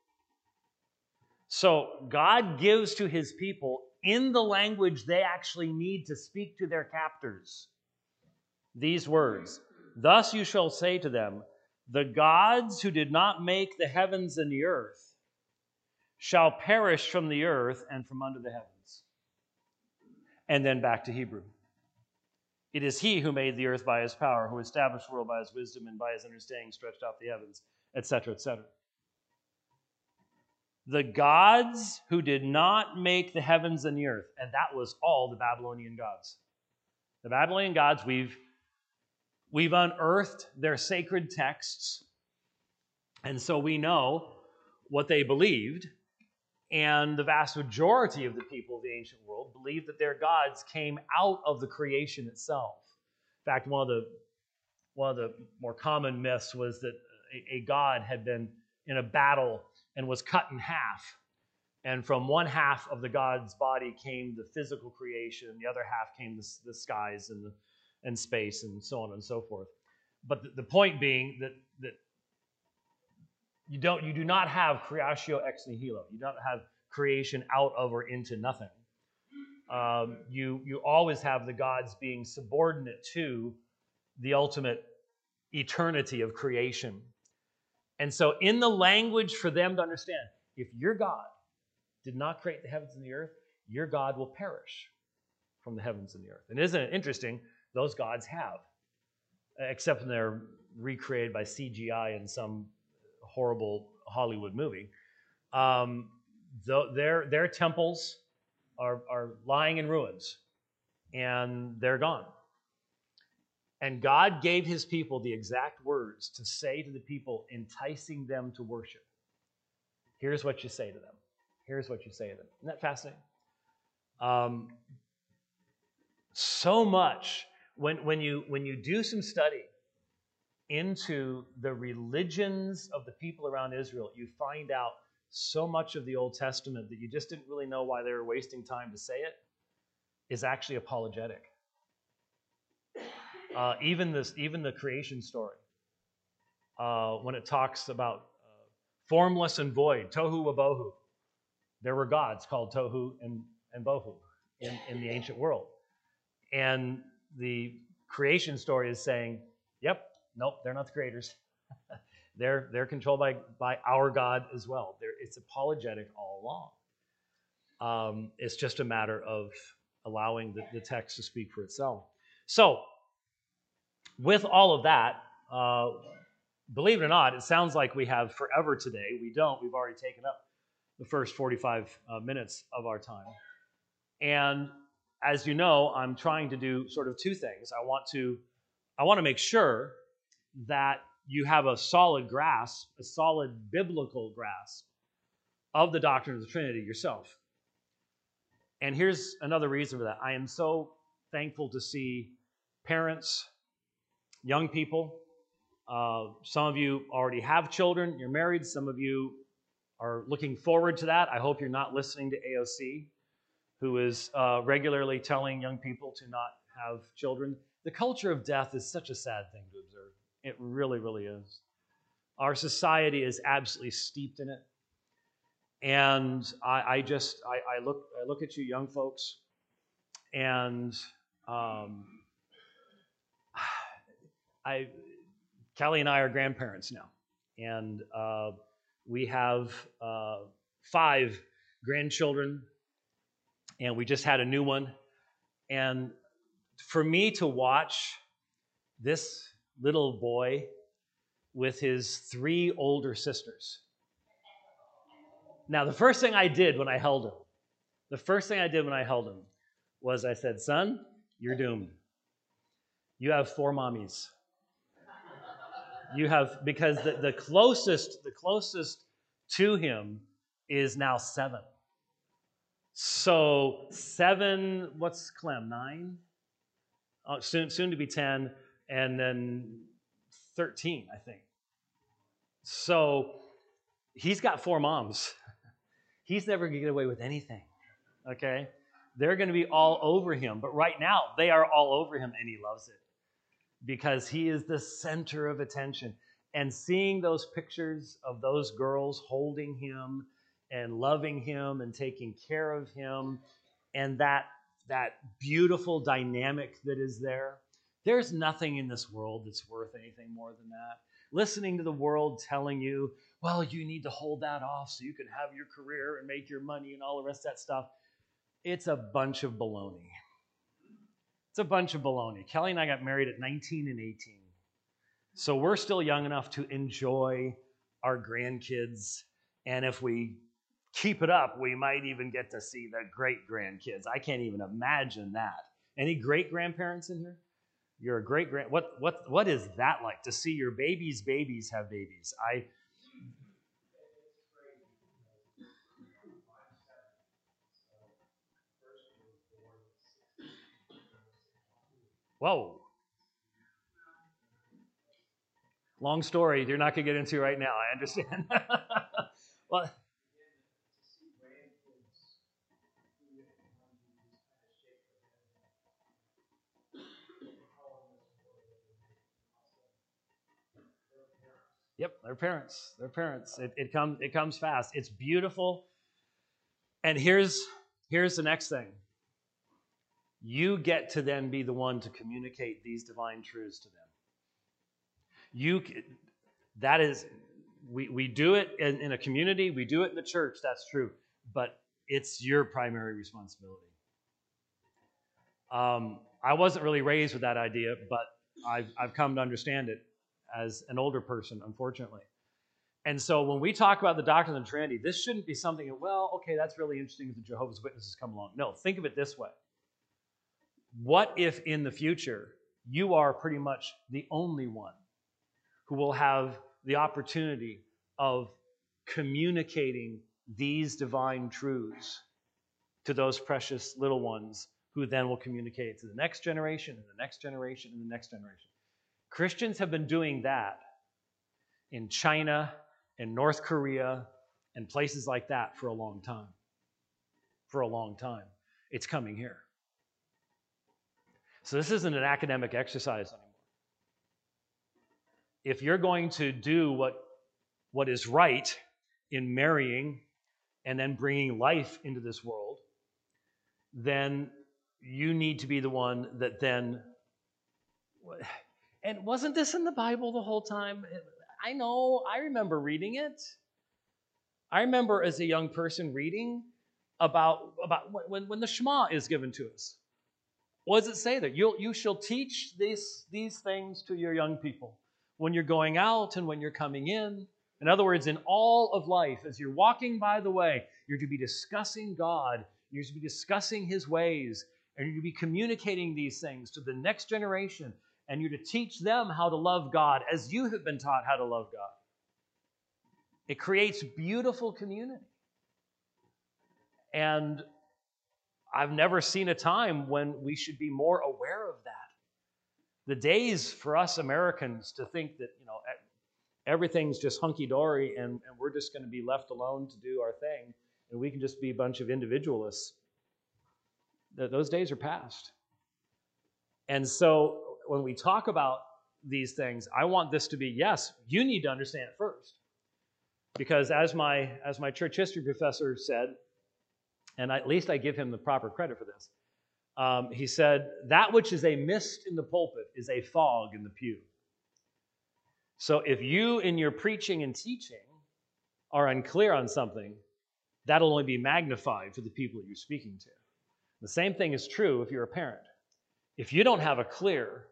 So God gives to his people in the language they actually need to speak to their captors these words. Thus you shall say to them, the gods who did not make the heavens and the earth shall perish from the earth and from under the heavens. And then back to Hebrew. It is he who made the earth by his power, who established the world by his wisdom, and by his understanding stretched out the heavens, et cetera, et cetera. The gods who did not make the heavens and the earth, and that was all the Babylonian gods. The Babylonian gods, we've, we've unearthed their sacred texts, and so we know what they believed, and the vast majority of the people of the ancient world believed that their gods came out of the creation itself. In fact, one of the, one of the more common myths was that a, a god had been in a battle and was cut in half. And from one half of the god's body came the physical creation, and the other half came the, the skies and, the, and space and so on and so forth. But the, the point being that, that you, don't, you do not have creatio ex nihilo. You don't have creation out of or into nothing. Um, you, you always have the gods being subordinate to the ultimate eternity of creation. And so in the language for them to understand, if your God did not create the heavens and the earth, your God will perish from the heavens and the earth. And isn't it interesting? Those gods have, except when they're recreated by C G I in some horrible Hollywood movie. Um, their, their temples are, are lying in ruins, and they're gone. And God gave his people the exact words to say to the people, enticing them to worship. Here's what you say to them. Here's what you say to them. Isn't that fascinating? Um, so much, when, when, you, when you do some study into the religions of the people around Israel, you find out so much of the Old Testament that you just didn't really know why they were wasting time to say it is actually apologetic. Uh, even this, even the creation story, uh, when it talks about uh, formless and void, tohu wabohu, there were gods called tohu and, and bohu in, in the ancient world. And the creation story is saying, yep, nope, they're not the creators. they're, they're controlled by, by our God as well. They're, it's apologetic all along. Um, it's just a matter of allowing the, the text to speak for itself. So, with all of that, uh, believe it or not, it sounds like we have forever today. We don't. We've already taken up the first forty-five uh, minutes of our time. And as you know, I'm trying to do sort of two things. I want to, I want to make sure that you have a solid grasp, a solid biblical grasp of the doctrine of the Trinity yourself. And here's another reason for that. I am so thankful to see parents, young people. Uh, some of you already have children. You're married. Some of you are looking forward to that. I hope you're not listening to A O C, who is uh, regularly telling young people to not have children. The culture of death is such a sad thing to observe. It really, really is. Our society is absolutely steeped in it. And I, I just, I, I look, I look at you young folks, and um, I, Kelly and I are grandparents now, and uh, we have uh, five grandchildren, and we just had a new one. And for me to watch this little boy with his three older sisters. Now, the first thing I did when I held him, the first thing I did when I held him was I said, son, you're doomed. You have four mommies. You have, because the, the closest, the closest to him is now seven. So seven, what's Clem, nine? Oh, soon, soon to be ten, and then thirteen, I think. So he's got four moms. He's never going to get away with anything, okay? They're going to be all over him. But right now, they are all over him, and he loves it because he is the center of attention. And seeing those pictures of those girls holding him and loving him and taking care of him, and that, that beautiful dynamic that is there, there's nothing in this world that's worth anything more than that. Listening to the world telling you, well, you need to hold that off so you can have your career and make your money and all the rest of that stuff. It's a bunch of baloney. It's a bunch of baloney. Kelly and I got married at nineteen and eighteen. So we're still young enough to enjoy our grandkids. And if we keep it up, we might even get to see the great-grandkids. I can't even imagine that. Any great-grandparents in here? You're a great-grand... What, what, what is that like, to see your babies' babies have babies? I... Whoa. Long story you're not going to get into right now. I understand. Well, yep, they're parents. They're parents. It, it, comes, it comes fast. It's beautiful. And here's, here's the next thing. You get to then be the one to communicate these divine truths to them. You, that is, we, we do it in, in a community, we do it in the church, that's true, but it's your primary responsibility. Um, I wasn't really raised with that idea, but I've, I've come to understand it as an older person, unfortunately. And so when we talk about the doctrine of the Trinity, this shouldn't be something that, well, okay, that's really interesting if the Jehovah's Witnesses come along. No, think of it this way. What if in the future you are pretty much the only one who will have the opportunity of communicating these divine truths to those precious little ones who then will communicate to the next generation and the next generation and the next generation? Christians have been doing that in China and North Korea and places like that for a long time. For a long time. It's coming here. So this isn't an academic exercise anymore. If you're going to do what, what is right in marrying and then bringing life into this world, then you need to be the one that then... And wasn't this in the Bible the whole time? I know, I remember reading it. I remember as a young person reading about, about when, when the Shema is given to us. What does it say there? You'll, you shall teach these, these things to your young people when you're going out and when you're coming in. In other words, in all of life, as you're walking by the way, you're to be discussing God, you're to be discussing His ways, and you're to be communicating these things to the next generation, and you're to teach them how to love God as you have been taught how to love God. It creates beautiful community. And I've never seen a time when we should be more aware of that. The days for us Americans to think that, you know, everything's just hunky-dory and, and we're just going to be left alone to do our thing and we can just be a bunch of individualists, those days are past. And so when we talk about these things, I want this to be, yes, you need to understand it first. Because as my, as my church history professor said, and at least I give him the proper credit for this, um, he said, that which is a mist in the pulpit is a fog in the pew. So if you in your preaching and teaching are unclear on something, that'll only be magnified for the people you're speaking to. The same thing is true if you're a parent. If you don't have a clear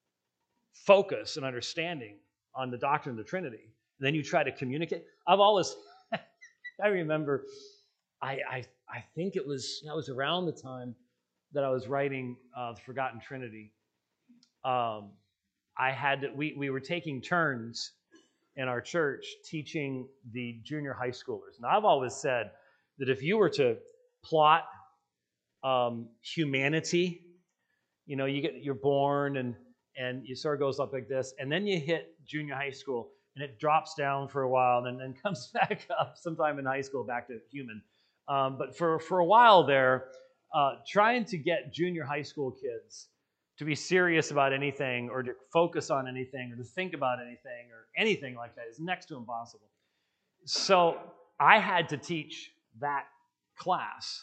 focus and understanding on the doctrine of the Trinity, then you try to communicate. I've always, I remember, I, I I think it was, that was around the time that I was writing uh, The Forgotten Trinity. Um, I had, to, we, we were taking turns in our church teaching the junior high schoolers. And I've always said that if you were to plot um, humanity, you know, you get, you're born and, and you sort of goes up like this, and then you hit junior high school, and it drops down for a while, and then comes back up sometime in high school, back to human. Um, but for, for a while there, uh, trying to get junior high school kids to be serious about anything or to focus on anything or to think about anything or anything like that is next to impossible. So I had to teach that class.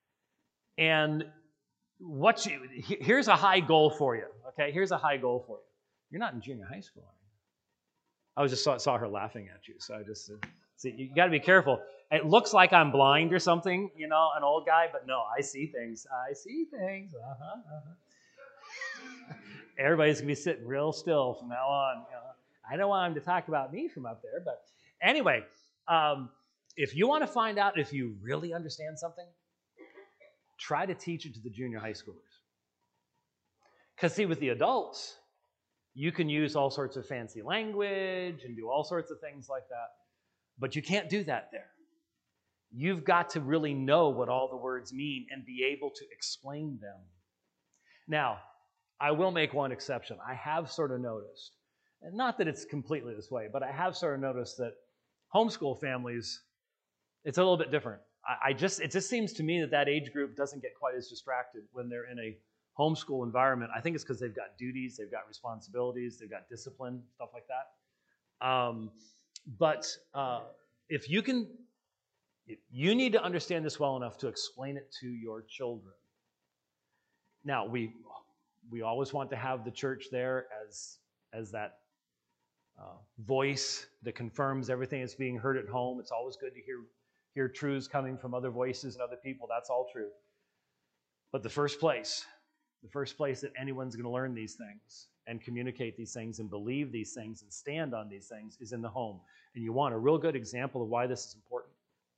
And what you, here's a high goal for you, okay? Here's a high goal for you. You're not in junior high school, are you? I was just saw, saw her laughing at you, so I just said, see, you got to be careful. It looks like I'm blind or something, you know, an old guy, but no, I see things. I see things. Uh-huh, uh-huh. Everybody's going to be sitting real still from now on. You know, I don't want him to talk about me from up there, but anyway, um, if you want to find out if you really understand something, try to teach it to the junior high schoolers. Because see, with the adults, you can use all sorts of fancy language and do all sorts of things like that, but you can't do that there. You've got to really know what all the words mean and be able to explain them. Now, I will make one exception. I have sort of noticed, and not that it's completely this way, but I have sort of noticed that homeschool families, it's a little bit different. I, I just, it just seems to me that that age group doesn't get quite as distracted when they're in a homeschool environment. I think it's because they've got duties, they've got responsibilities, they've got discipline, stuff like that. Um, but uh, if you can, you need to understand this well enough to explain it to your children. Now, we we always want to have the church there as as that uh, voice that confirms everything that's being heard at home. It's always good to hear hear truths coming from other voices and other people. That's all true. But the first place, the first place that anyone's going to learn these things and communicate these things and believe these things and stand on these things is in the home. And you want a real good example of why this is important.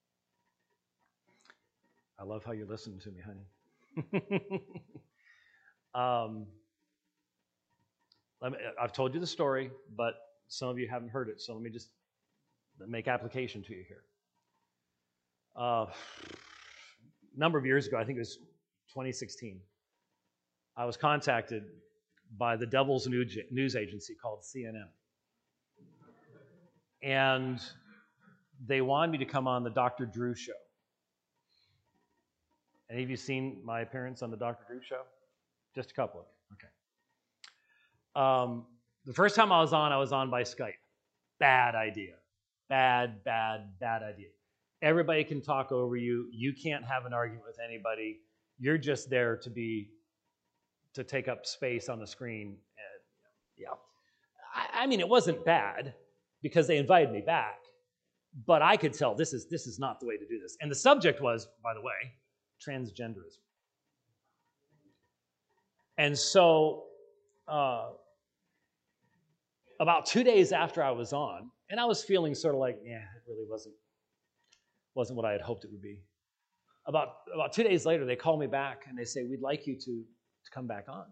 I love how you're listening to me, honey. um, let me, I've told you the story, but some of you haven't heard it, so let me just make application to you here. Uh, a number of years ago, I think it was twenty sixteen, I was contacted by the Devil's news agency called C N N. And they wanted me to come on the Doctor Drew show. Any of you seen my appearance on the Doctor Drew show? Just a couple of you. Okay. Um, the first time I was on, I was on by Skype. Bad idea. Bad, bad, bad idea. Everybody can talk over you. You can't have an argument with anybody. You're just there to be, to take up space on the screen. And, yeah. I, I mean, it wasn't bad because they invited me back, but I could tell this is this is not the way to do this. And the subject was, by the way, transgenderism. And so uh, about two days after I was on, and I was feeling sort of like, yeah, it really wasn't wasn't what I had hoped it would be. About about two days later, they call me back and they say, we'd like you to, to come back on.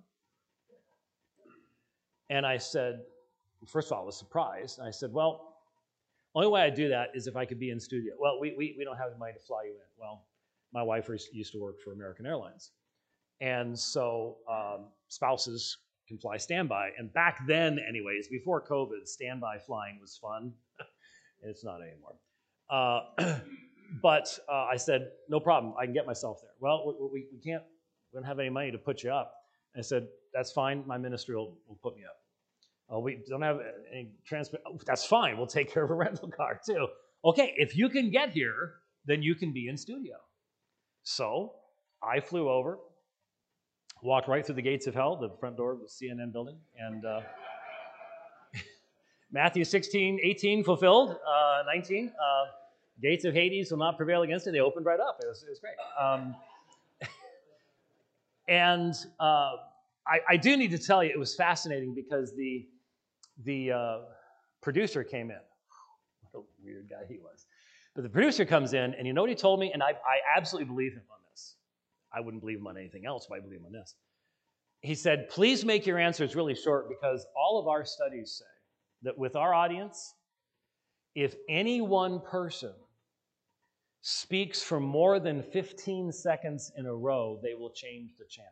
And I said, first of all, I was surprised. And I said, well, only way I do that is if I could be in studio. Well, we we, we don't have the money to fly you in. Well, my wife used to work for American Airlines. And so um, spouses can fly standby. And back then, anyways, before COVID, standby flying was fun. It's not anymore. Uh, but uh, I said, no problem, I can get myself there. Well, we, we, we can't, we don't have any money to put you up. I said, that's fine, my ministry will, will put me up. Uh, we don't have any transport. Oh, that's fine, we'll take care of a rental car too. Okay, if you can get here, then you can be in studio. So I flew over, walked right through the gates of hell, the front door of the C N N building, and uh, Matthew sixteen, eighteen fulfilled, uh, nineteen. Uh, gates of Hades will not prevail against it. They opened right up. It was, it was great. Um, and uh, I, I do need to tell you, it was fascinating because the the uh, producer came in. What a weird guy he was. But the producer comes in, and you know what he told me? And I, I absolutely believe him on this. I wouldn't believe him on anything else, but I believe him on this. He said, please make your answers really short, because all of our studies say that with our audience, if any one person speaks for more than fifteen seconds in a row, they will change the channel.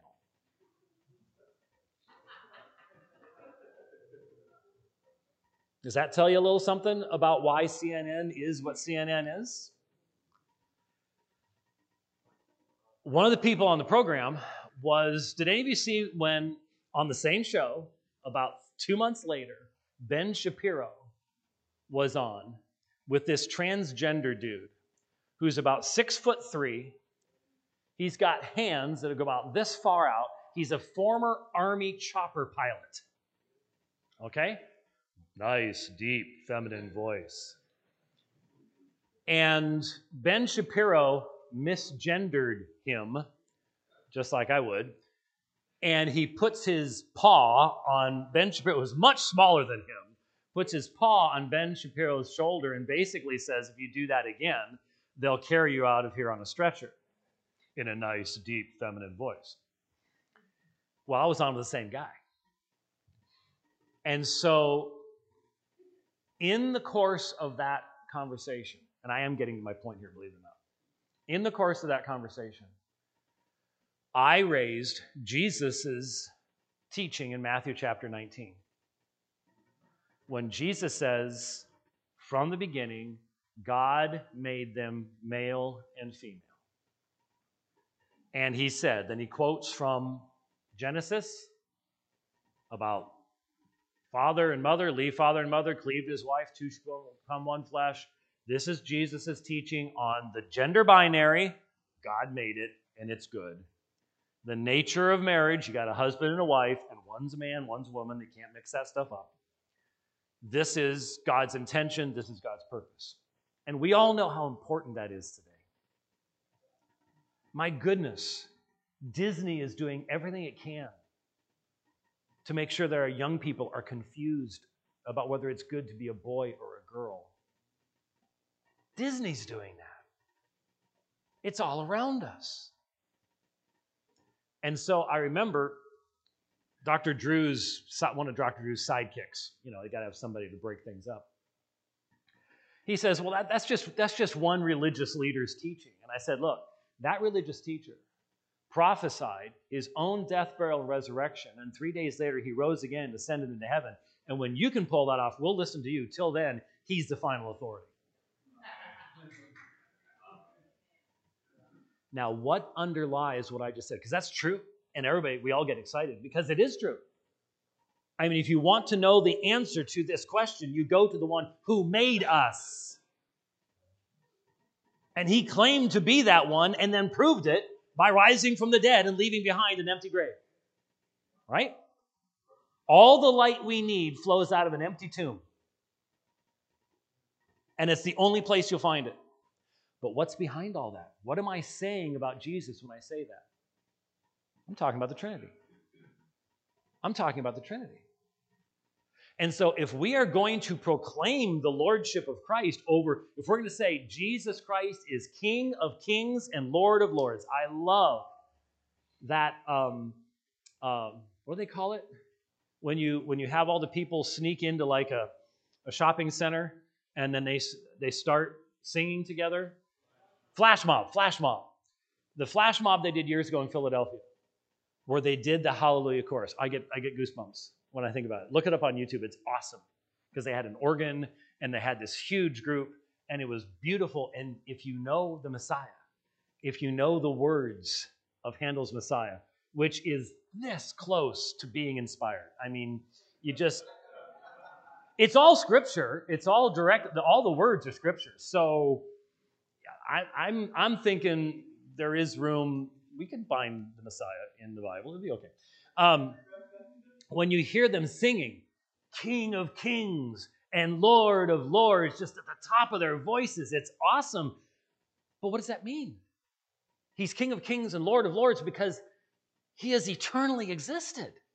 Does that tell you a little something about why C N N is what C N N is? One of the people on the program was, did any of you see when on the same show, about two months later, Ben Shapiro was on with this transgender dude who's about six foot three. He's got hands that go about this far out. He's a former Army chopper pilot. Okay? Nice, deep, feminine voice. And Ben Shapiro misgendered him, just like I would. And he puts his paw on Ben Shapiro, who was much smaller than him, puts his paw on Ben Shapiro's shoulder and basically says, if you do that again, they'll carry you out of here on a stretcher, in a nice, deep, feminine voice. Well, I was on with the same guy. And so, in the course of that conversation, and I am getting to my point here, believe it or not, in the course of that conversation, I raised Jesus' teaching in Matthew chapter nineteen. When Jesus says, from the beginning, God made them male and female. And he said, then he quotes from Genesis about father and mother, leave father and mother, cleave to his wife, two shall become one flesh. This is Jesus' teaching on the gender binary. God made it, and it's good. The nature of marriage, you got a husband and a wife, and one's a man, one's a woman. They can't mix that stuff up. This is God's intention. This is God's purpose. And we all know how important that is today. My goodness, Disney is doing everything it can to make sure that our young people are confused about whether it's good to be a boy or a girl. Disney's doing that. It's all around us. And so I remember Doctor Drew's, one of Doctor Drew's sidekicks. You know, you got to have somebody to break things up. He says, well, that, that's just that's just one religious leader's teaching. And I said, look, that religious teacher prophesied his own death, burial, and resurrection, and three days later he rose again and ascended into heaven. And when you can pull that off, we'll listen to you. Till then, he's the final authority. Now, what underlies what I just said? Because that's true. And everybody, we all get excited because it is true. I mean, if you want to know the answer to this question, you go to the one who made us. And he claimed to be that one and then proved it by rising from the dead and leaving behind an empty grave. Right? All the light we need flows out of an empty tomb. And it's the only place you'll find it. But what's behind all that? What am I saying about Jesus when I say that? I'm talking about the Trinity. I'm talking about the Trinity. And so if we are going to proclaim the lordship of Christ over, if we're going to say Jesus Christ is King of kings and Lord of lords, I love that, um, um, what do they call it? When you when you have all the people sneak into like a, a shopping center and then they they start singing together. Flash mob, flash mob. The flash mob they did years ago in Philadelphia, where they did the Hallelujah chorus. I get I get goosebumps when I think about it. Look it up on YouTube. It's awesome because they had an organ and they had this huge group and it was beautiful. And if you know the Messiah, if you know the words of Handel's Messiah, which is this close to being inspired. I mean, you just, it's all scripture. It's all direct. All the words are scripture. So I, I'm I'm thinking there is room. We can find the Messiah in the Bible. It'll be okay. Um, when you hear them singing, King of Kings and Lord of Lords, just at the top of their voices, it's awesome. But what does that mean? He's King of Kings and Lord of Lords because he has eternally existed.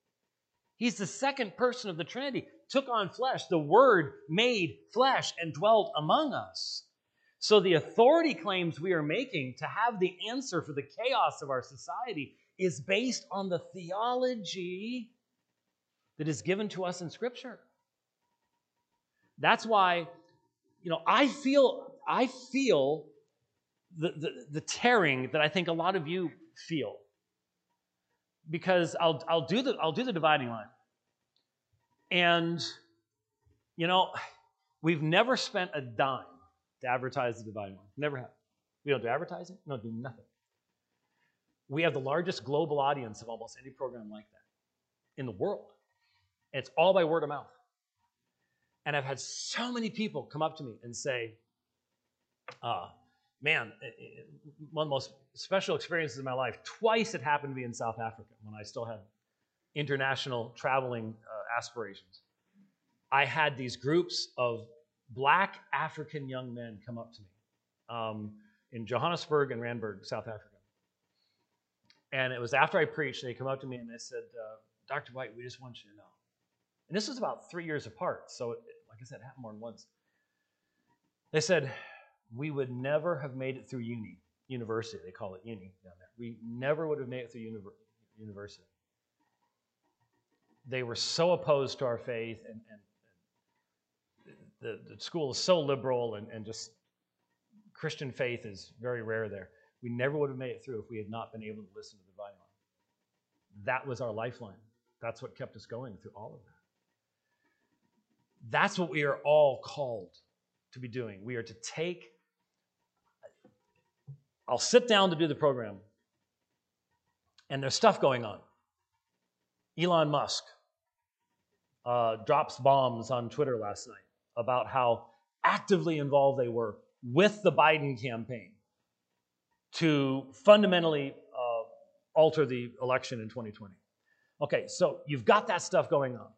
He's the second person of the Trinity, took on flesh. The Word made flesh and dwelt among us. So the authority claims we are making to have the answer for the chaos of our society is based on the theology that is given to us in Scripture. That's why, you know, I feel I feel the, the, the tearing that I think a lot of you feel. Because I'll I'll do the I'll do the dividing line. And, you know, we've never spent a dime to advertise the dividing line. Never have. We don't do advertising. We don't do nothing. We have the largest global audience of almost any program like that in the world. And it's all by word of mouth. And I've had so many people come up to me and say, uh, man, one of the most special experiences of my life, twice it happened to me in South Africa when I still had international traveling uh, aspirations. I had these groups of black African young men come up to me um, in Johannesburg and Randburg, South Africa. And it was after I preached, they come up to me and they said, uh, Doctor White, we just want you to know. And this was about three years apart, so it, like I said, it happened more than once. They said, we would never have made it through uni, university, they call it uni down there. We never would have made it through univer- university. They were so opposed to our faith, and, and the, the school is so liberal, and, and just Christian faith is very rare there. We never would have made it through if we had not been able to listen to the dividing line. That was our lifeline. That's what kept us going through all of that. That's what we are all called to be doing. We are to take, I'll sit down to do the program, and there's stuff going on. Elon Musk uh, drops bombs on Twitter last night about how actively involved they were with the Biden campaign to fundamentally uh, alter the election in twenty twenty. Okay, so you've got that stuff going on.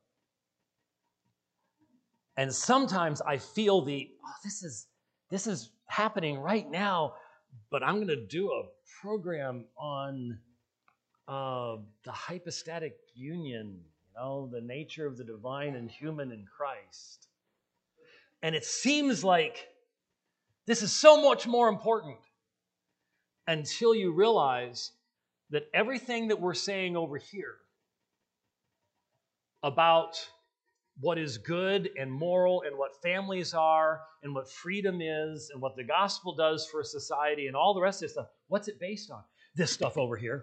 And sometimes I feel the, oh, this is this is happening right now, but I'm going to do a program on uh, the hypostatic union, you know, the nature of the divine and human in Christ. And it seems like this is so much more important until you realize that everything that we're saying over here about what is good and moral and what families are and what freedom is and what the gospel does for society and all the rest of this stuff, what's it based on? This stuff over here.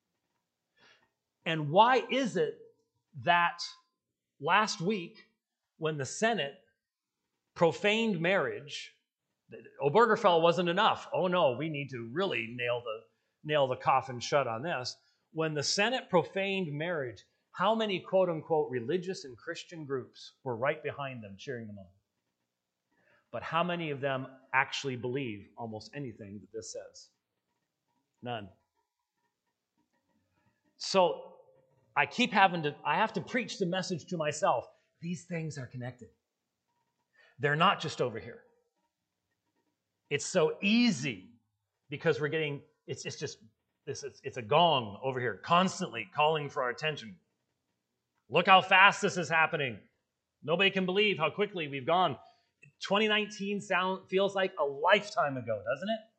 And why is it that last week when the Senate profaned marriage, Obergefell wasn't enough. Oh no, we need to really nail the, nail the coffin shut on this. When the Senate profaned marriage, how many quote-unquote religious and Christian groups were right behind them, cheering them on? But how many of them actually believe almost anything that this says? None. So I keep having to, I have to preach the message to myself. These things are connected. They're not just over here. It's so easy because we're getting, it's, it's just, it's, it's, it's a gong over here, constantly calling for our attention. Look how fast this is happening. Nobody can believe how quickly we've gone. twenty nineteen sound, feels like a lifetime ago, doesn't it?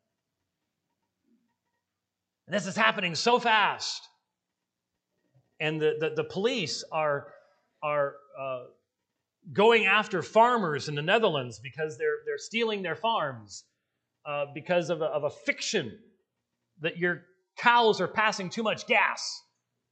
And this is happening so fast. And the, the, the police are, are uh, going after farmers in the Netherlands because they're, they're stealing their farms uh, because of a, of a fiction that your cows are passing too much gas.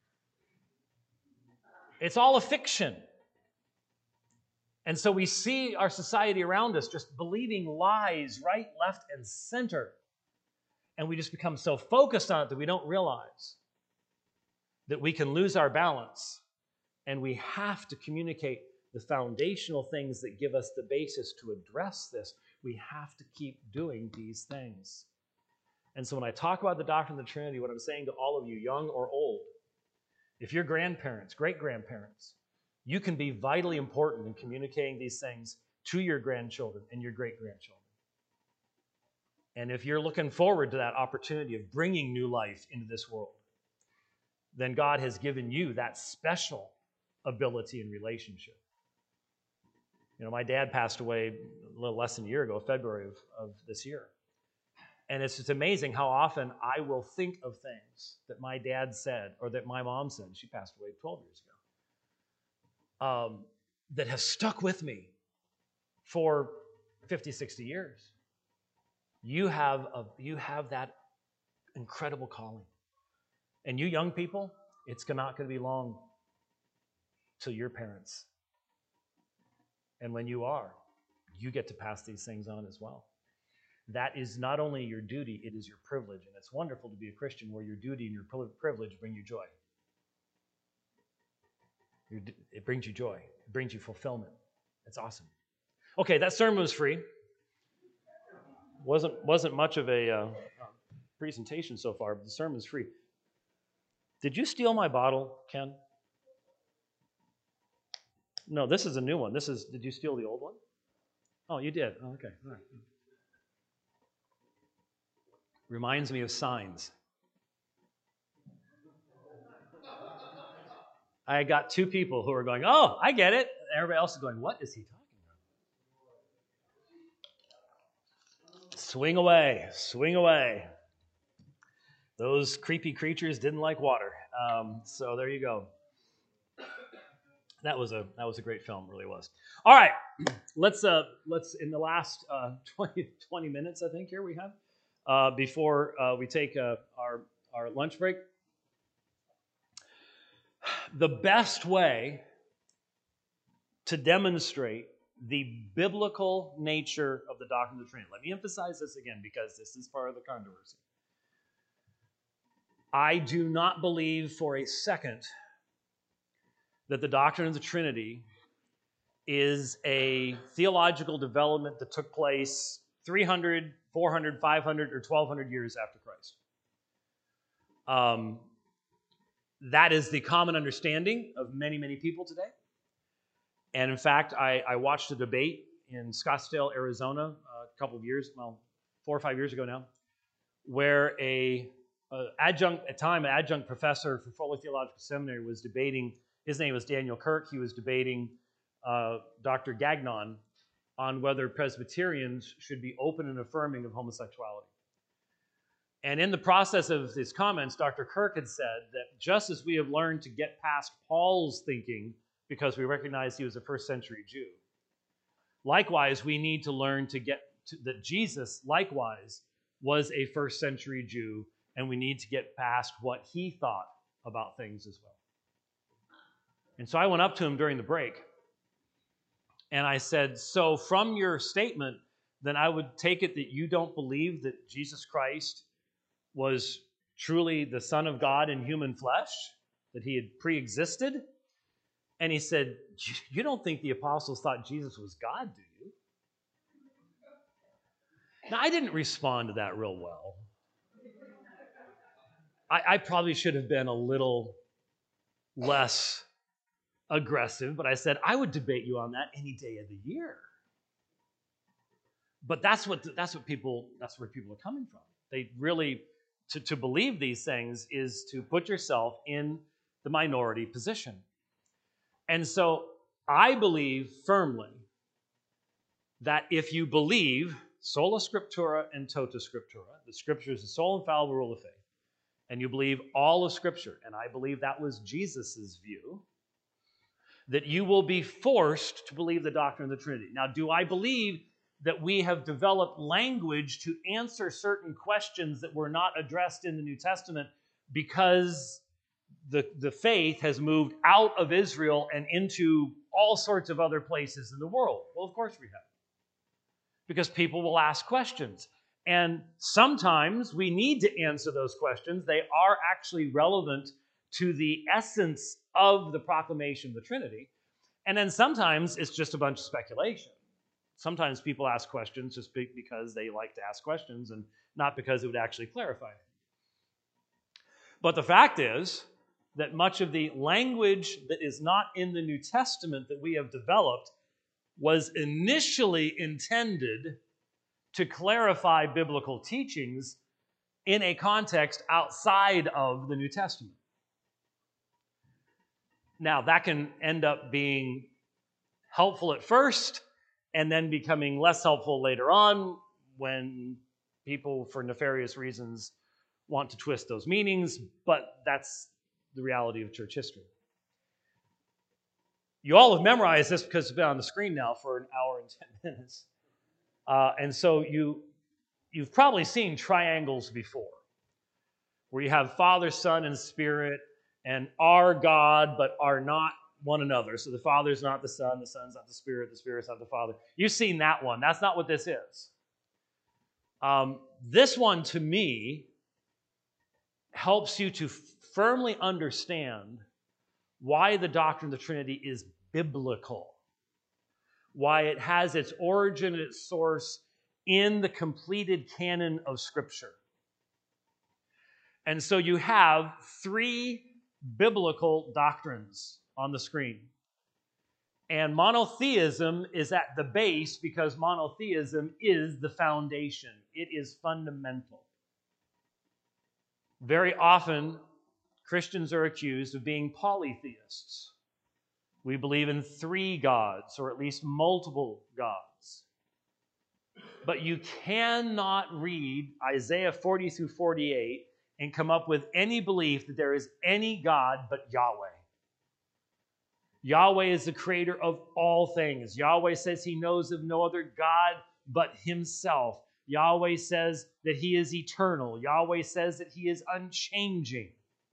It's all a fiction. And so we see our society around us just believing lies right, left, and center. And we just become so focused on it that we don't realize that we can lose our balance. And we have to communicate the foundational things that give us the basis to address this. We have to keep doing these things. And so when I talk about the doctrine of the Trinity, what I'm saying to all of you, young or old, if you're grandparents, great-grandparents, you can be vitally important in communicating these things to your grandchildren and your great-grandchildren. And if you're looking forward to that opportunity of bringing new life into this world, then God has given you that special ability and relationship. You know, my dad passed away a little less than a year ago, February of, of this year. And it's just amazing how often I will think of things that my dad said or that my mom said. She passed away twelve years ago. Um, that have stuck with me for fifty, sixty years. You have, a, you have that incredible calling. And you young people, it's not going to be long till your parents. And when you are, you get to pass these things on as well. That is not only your duty, it is your privilege. And it's wonderful to be a Christian where your duty and your privilege bring you joy. It brings you joy. It brings you fulfillment. It's awesome. Okay, that sermon was free. Wasn't, wasn't much of a uh, presentation so far, but the sermon's free. Did you steal my bottle, Ken? No, this is a new one. This is, did you steal the old one? Oh, you did. Oh, okay. All right. Reminds me of Signs. I got two people who are going, oh, I get it. Everybody else is going, what is he talking about? Swing away, swing away. Those creepy creatures didn't like water. Um, so there you go. That was a that was a great film, it really was. All right, let's uh let's in the last uh, twenty, twenty minutes, I think here we have uh, before uh, we take uh, our our lunch break. The best way to demonstrate the biblical nature of the doctrine of the Trinity. Let me emphasize this again because this is part of the controversy. I do not believe for a second that the doctrine of the Trinity is a theological development that took place three hundred, four hundred, five hundred, or twelve hundred years after Christ. Um, that is the common understanding of many, many people today. And in fact, I, I watched a debate in Scottsdale, Arizona, a couple of years, well, four or five years ago now, where a, a adjunct, at the time, an adjunct professor for Foley Theological Seminary was debating. His name was Daniel Kirk. He was debating uh, Doctor Gagnon on whether Presbyterians should be open and affirming of homosexuality. And in the process of his comments, Doctor Kirk had said that just as we have learned to get past Paul's thinking because we recognize he was a first century Jew, likewise, we need to learn to get to, that Jesus, likewise, was a first century Jew, and we need to get past what he thought about things as well. And so I went up to him during the break, and I said, so from your statement, then I would take it that you don't believe that Jesus Christ was truly the Son of God in human flesh, that he had pre-existed? And he said, you don't think the apostles thought Jesus was God, do you? Now, I didn't respond to that real well. I, I probably should have been a little less aggressive, but I said, I would debate you on that any day of the year. But that's what that's what people that's where people are coming from. They really to, to believe these things is to put yourself in the minority position. And so I believe firmly that if you believe sola scriptura and tota scriptura, the scripture is the sole infallible rule of faith, and you believe all of Scripture, and I believe that was Jesus' view, that you will be forced to believe the doctrine of the Trinity. Now, do I believe that we have developed language to answer certain questions that were not addressed in the New Testament because the, the faith has moved out of Israel and into all sorts of other places in the world? Well, of course we have. Because people will ask questions. And sometimes we need to answer those questions. They are actually relevant to the essence of the proclamation of the Trinity. And then sometimes it's just a bunch of speculation. Sometimes people ask questions just because they like to ask questions and not because it would actually clarify it. But the fact is that much of the language that is not in the New Testament that we have developed was initially intended to clarify biblical teachings in a context outside of the New Testament. Now, that can end up being helpful at first and then becoming less helpful later on when people, for nefarious reasons, want to twist those meanings, but that's the reality of church history. You all have memorized this because it's been on the screen now for an hour and ten minutes. Uh, and so you, you've probably seen triangles before, where you have Father, Son, and Spirit, and are God, but are not one another. So the Father's not the Son, the Son's not the Spirit, the Spirit's not the Father. You've seen that one. That's not what this is. Um, this one, to me, helps you to firmly understand why the doctrine of the Trinity is biblical, why it has its origin and its source in the completed canon of Scripture. And so you have three biblical doctrines on the screen. And monotheism is at the base because monotheism is the foundation. It is fundamental. Very often, Christians are accused of being polytheists. We believe in three gods, or at least multiple gods. But you cannot read Isaiah forty through forty-eight and come up with any belief that there is any God but Yahweh. Yahweh is the creator of all things. Yahweh says he knows of no other God but himself. Yahweh says that he is eternal. Yahweh says that he is unchanging.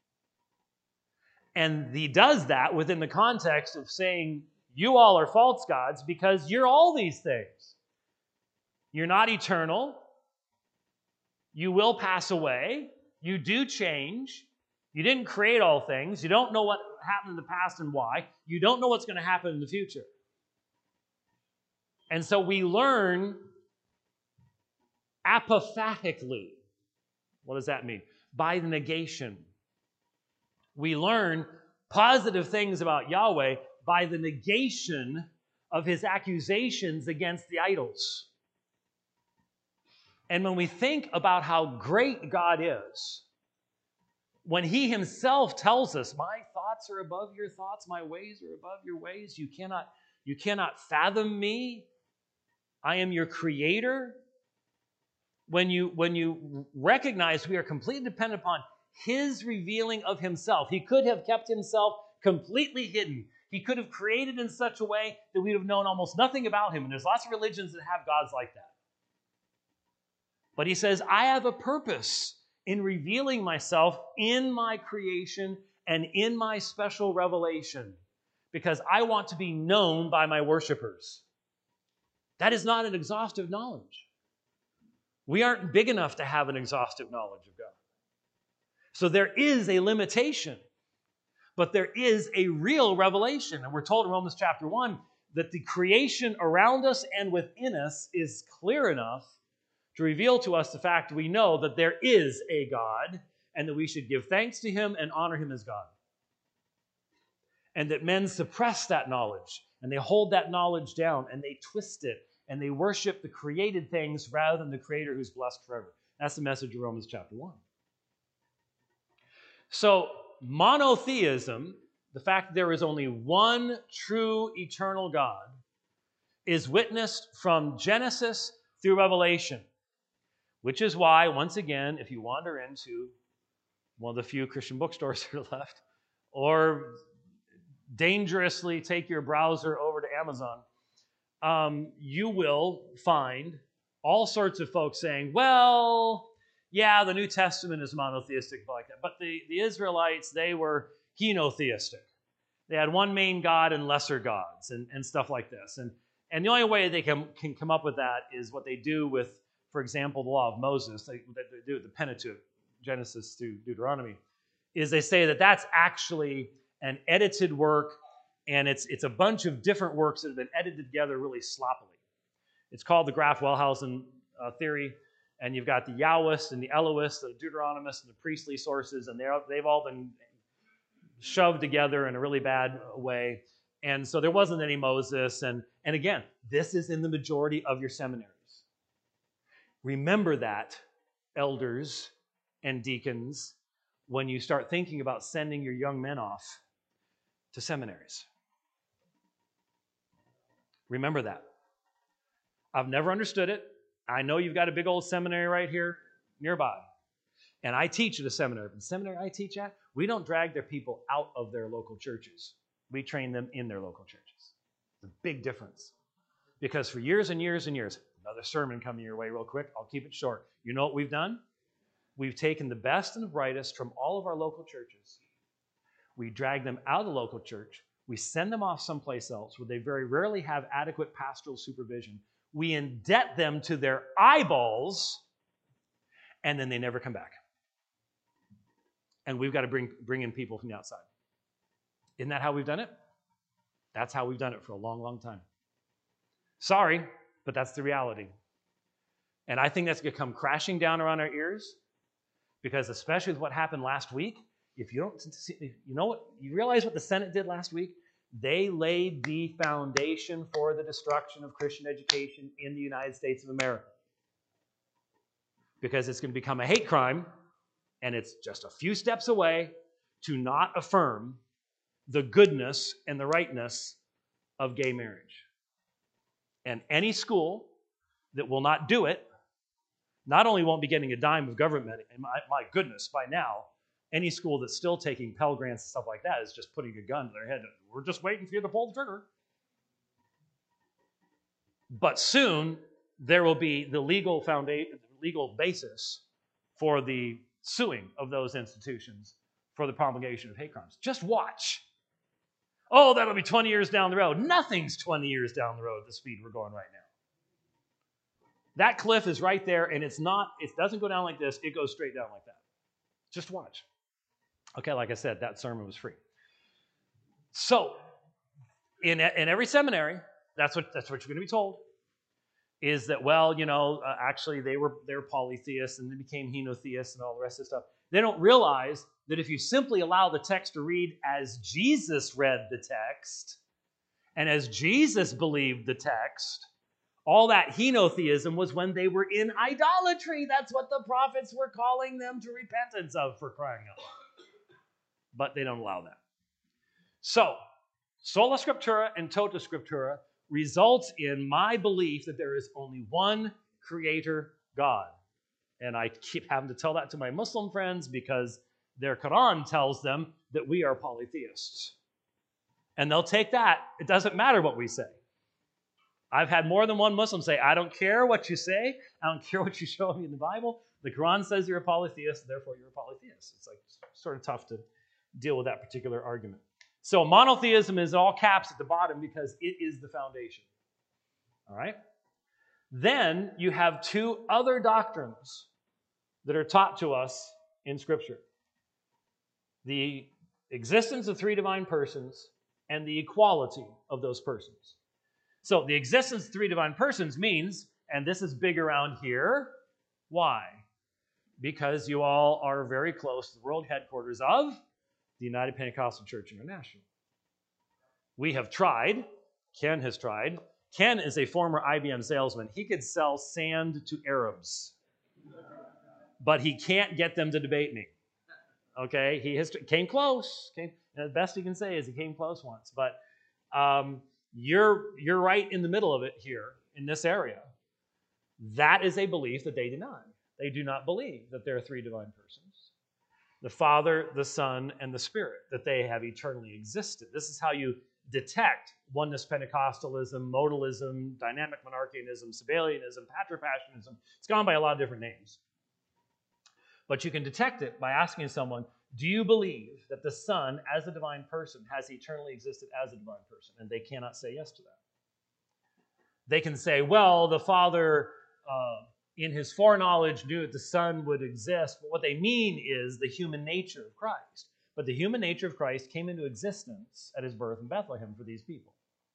And he does that within the context of saying, you all are false gods because you're all these things. You're not eternal. You will pass away. You do change. You didn't create all things. You don't know what happened in the past and why. You don't know what's going to happen in the future. And so we learn apophatically. What does that mean? By the negation. We learn positive things about Yahweh by the negation of his accusations against the idols. And when we think about how great God is, when he himself tells us, my thoughts are above your thoughts, my ways are above your ways, you cannot, you cannot fathom me, I am your creator. When you, when you recognize we are completely dependent upon his revealing of himself, he could have kept himself completely hidden. He could have created in such a way that we would have known almost nothing about him. And there's lots of religions that have gods like that. But he says, I have a purpose in revealing myself in my creation and in my special revelation because I want to be known by my worshipers. That is not an exhaustive knowledge. We aren't big enough to have an exhaustive knowledge of God. So there is a limitation, but there is a real revelation. And we're told in Romans chapter one that the creation around us and within us is clear enough to reveal to us the fact we know that there is a God and that we should give thanks to him and honor him as God. And that men suppress that knowledge and they hold that knowledge down and they twist it and they worship the created things rather than the creator who's blessed forever. That's the message of Romans chapter one. So monotheism, the fact that there is only one true eternal God, is witnessed from Genesis through Revelation. Which is why, once again, if you wander into one of the few Christian bookstores that are left, or dangerously take your browser over to Amazon, um, you will find all sorts of folks saying, well, yeah, the New Testament is monotheistic like that. But the, the Israelites, they were henotheistic. They had one main God and lesser gods and, and stuff like this. And, and the only way they can, can come up with that is what they do with, for example, the law of Moses, they, they do the Pentateuch, Genesis through Deuteronomy, is they say that that's actually an edited work, and it's it's a bunch of different works that have been edited together really sloppily. It's called the Graf-Wellhausen uh, theory, and you've got the Yahwist and the Elohist, the Deuteronomist and the priestly sources, and they're, they've all been shoved together in a really bad way. And so there wasn't any Moses, and, and again, this is in the majority of your seminaries. Remember that, elders and deacons, when you start thinking about sending your young men off to seminaries. Remember that. I've never understood it. I know you've got a big old seminary right here nearby. And I teach at a seminary. The seminary I teach at, we don't drag their people out of their local churches. We train them in their local churches. It's a big difference. Because for years and years and years, another sermon coming your way real quick, I'll keep it short. You know what we've done? We've taken the best and the brightest from all of our local churches. We drag them out of the local church. We send them off someplace else where they very rarely have adequate pastoral supervision. We indebt them to their eyeballs, and then they never come back. And we've got to bring, bring in people from the outside. Isn't that how we've done it? That's how we've done it for a long, long time. Sorry, but that's the reality. And I think that's going to come crashing down around our ears, because especially with what happened last week, if you don't, you know what, you realize what the Senate did last week? They laid the foundation for the destruction of Christian education in the United States of America. Because it's going to become a hate crime, and it's just a few steps away to not affirm the goodness and the rightness of gay marriage. And any school that will not do it, not only won't be getting a dime of government, and my, my goodness, by now, any school that's still taking Pell Grants and stuff like that is just putting a gun to their head. We're just waiting for you to pull the trigger. But soon, there will be the legal foundation, legal basis for the suing of those institutions for the promulgation of hate crimes. Just watch. Oh, that'll be twenty years down the road. Nothing's twenty years down the road at the speed we're going right now. That cliff is right there, and it's not, it doesn't go down like this, it goes straight down like that. Just watch. Okay, like I said, that sermon was free. So, in, in every seminary, that's what that's what you're going to be told, is that, well, you know, uh, actually they were they were polytheists and they became henotheists and all the rest of the stuff. They don't realize that if you simply allow the text to read as Jesus read the text, and as Jesus believed the text, all that henotheism was when they were in idolatry. That's what the prophets were calling them to repentance of, for crying out loud. But they don't allow that. So, sola scriptura and tota scriptura results in my belief that there is only one creator God. And I keep having to tell that to my Muslim friends because their Quran tells them that we are polytheists. And they'll take that. It doesn't matter what we say. I've had more than one Muslim say, I don't care what you say. I don't care what you show me in the Bible. The Quran says you're a polytheist, therefore you're a polytheist. It's like sort of tough to deal with that particular argument. So monotheism is all caps at the bottom because it is the foundation. All right? Then you have two other doctrines that are taught to us in Scripture. The existence of three divine persons and the equality of those persons. So the existence of three divine persons means, and this is big around here, why? Because you all are very close to the world headquarters of the United Pentecostal Church International. We have tried, Ken has tried. Ken is a former I B M salesman. He could sell sand to Arabs, but he can't get them to debate me. Okay, he has, came close. Came, the best he can say is he came close once, but um, you're you're right in the middle of it here in this area. That is a belief that they deny. They do not believe that there are three divine persons, the Father, the Son, and the Spirit, that they have eternally existed. This is how you detect oneness Pentecostalism, modalism, dynamic monarchianism, Sabellianism, patripassianism. It's gone by a lot of different names. But you can detect it by asking someone, do you believe that the Son, as a divine person, has eternally existed as a divine person? And they cannot say yes to that. They can say, well, the Father, uh, in his foreknowledge, knew that the Son would exist. But what they mean is the human nature of Christ. But the human nature of Christ came into existence at his birth in Bethlehem for these people.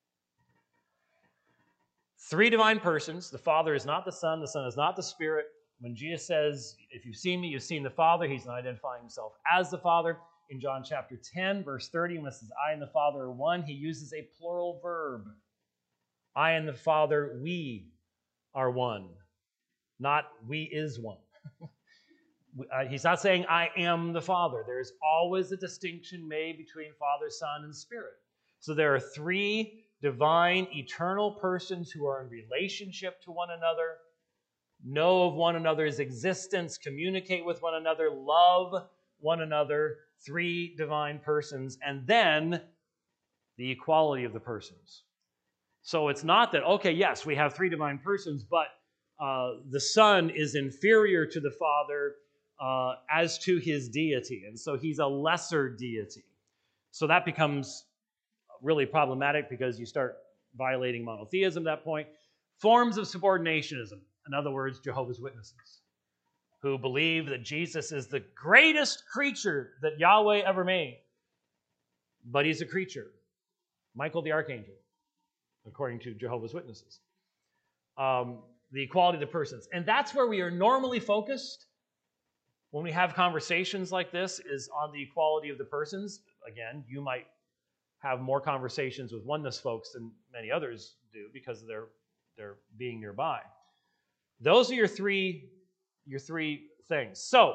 Three divine persons. The Father is not the Son. The Son is not the Spirit. When Jesus says, if you've seen me, you've seen the Father, he's not identifying himself as the Father. In John chapter ten, verse thirty, when it says, I and the Father are one, he uses a plural verb. I and the Father, we are one. Not we is one. Uh, he's not saying, I am the Father. There's always a distinction made between Father, Son, and Spirit. So there are three divine, eternal persons who are in relationship to one another, know of one another's existence, communicate with one another, love one another, three divine persons, and then the equality of the persons. So it's not that, okay, yes, we have three divine persons, but uh, the Son is inferior to the Father uh, as to his deity, and so he's a lesser deity. So that becomes really problematic because you start violating monotheism at that point. Forms of subordinationism, in other words, Jehovah's Witnesses, who believe that Jesus is the greatest creature that Yahweh ever made, but he's a creature. Michael the Archangel, according to Jehovah's Witnesses. Um, the equality of the persons. And that's where we are normally focused when we have conversations like this, is on the equality of the persons. Again, you might have more conversations with oneness folks than many others do because they're they're being nearby. Those are your three your three things. So,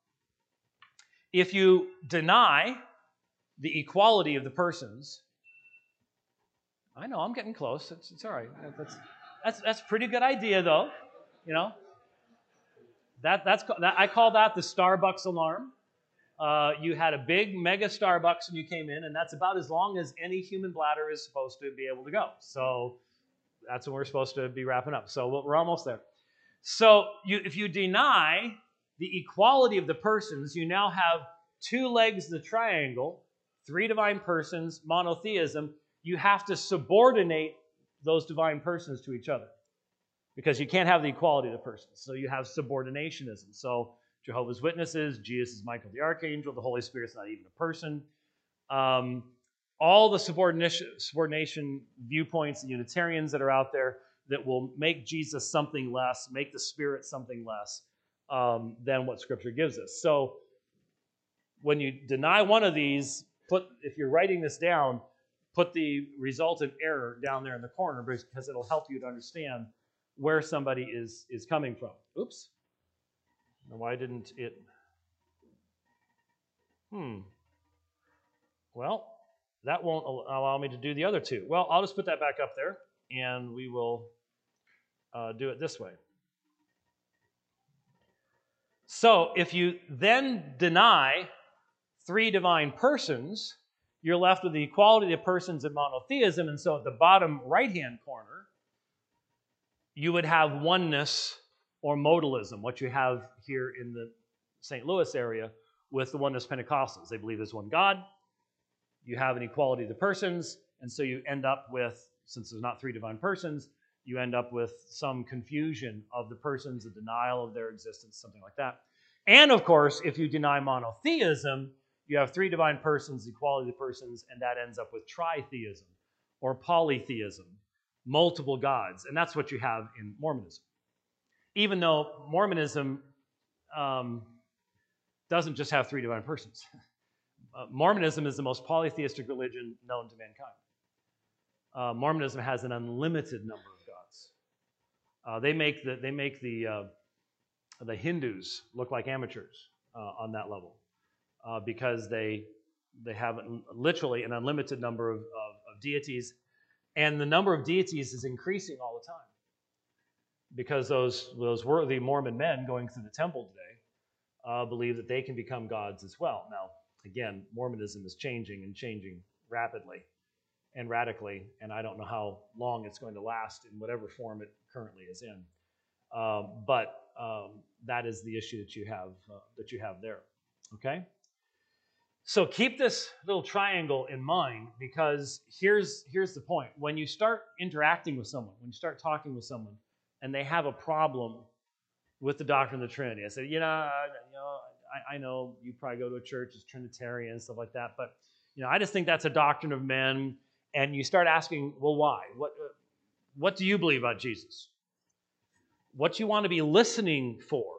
if you deny the equality of the persons, I know I'm getting close. It's, it's all right. That's that's that's a pretty good idea, though. You know, that that's that, I call that the Starbucks alarm. Uh, you had a big mega Starbucks when you came in, and that's about as long as any human bladder is supposed to be able to go. So that's when we're supposed to be wrapping up. So we're almost there. So you, if you deny the equality of the persons, you now have two legs of the triangle, three divine persons, monotheism. You have to subordinate those divine persons to each other because you can't have the equality of the persons. So you have subordinationism. So Jehovah's Witnesses, Jesus is Michael the Archangel, the Holy Spirit's not even a person. Um, all the subordination, subordination viewpoints and Unitarians that are out there that will make Jesus something less, make the Spirit something less um, than what Scripture gives us. So when you deny one of these, put if you're writing this down, put the resultant error down there in the corner because it'll help you to understand where somebody is, is coming from. Oops. Why didn't it? Hmm. Well, that won't allow me to do the other two. Well, I'll just put that back up there, and we will uh, do it this way. So if you then deny three divine persons, you're left with the equality of persons in monotheism, and so at the bottom right-hand corner, you would have oneness or modalism, what you have here in the Saint Louis area with the oneness Pentecostals. They believe there's one God. You have an equality of the persons, and so you end up with, since there's not three divine persons, you end up with some confusion of the persons, a denial of their existence, something like that. And of course, if you deny monotheism, you have three divine persons, equality of the persons, and that ends up with tritheism or polytheism, multiple gods. And that's what you have in Mormonism. Even though Mormonism um, doesn't just have three divine persons. Uh, Mormonism is the most polytheistic religion known to mankind. Uh, Mormonism has an unlimited number of gods. Uh, they make the they make the uh, the Hindus look like amateurs uh, on that level uh, because they they have literally an unlimited number of, of, of deities, and the number of deities is increasing all the time because those those worthy Mormon men going through the temple today uh, believe that they can become gods as well. Now, again, Mormonism is changing and changing rapidly and radically, and I don't know how long it's going to last in whatever form it currently is in. Um, but um, that is the issue that you have uh, that you have there. Okay. So keep this little triangle in mind because here's here's the point: when you start interacting with someone, when you start talking with someone, and they have a problem with the doctrine of the Trinity, I said, you know, you know, I, I know you probably go to a church that's Trinitarian and stuff like that, but you know, I just think that's a doctrine of men. And you start asking, well, why? What what do you believe about Jesus? What you want to be listening for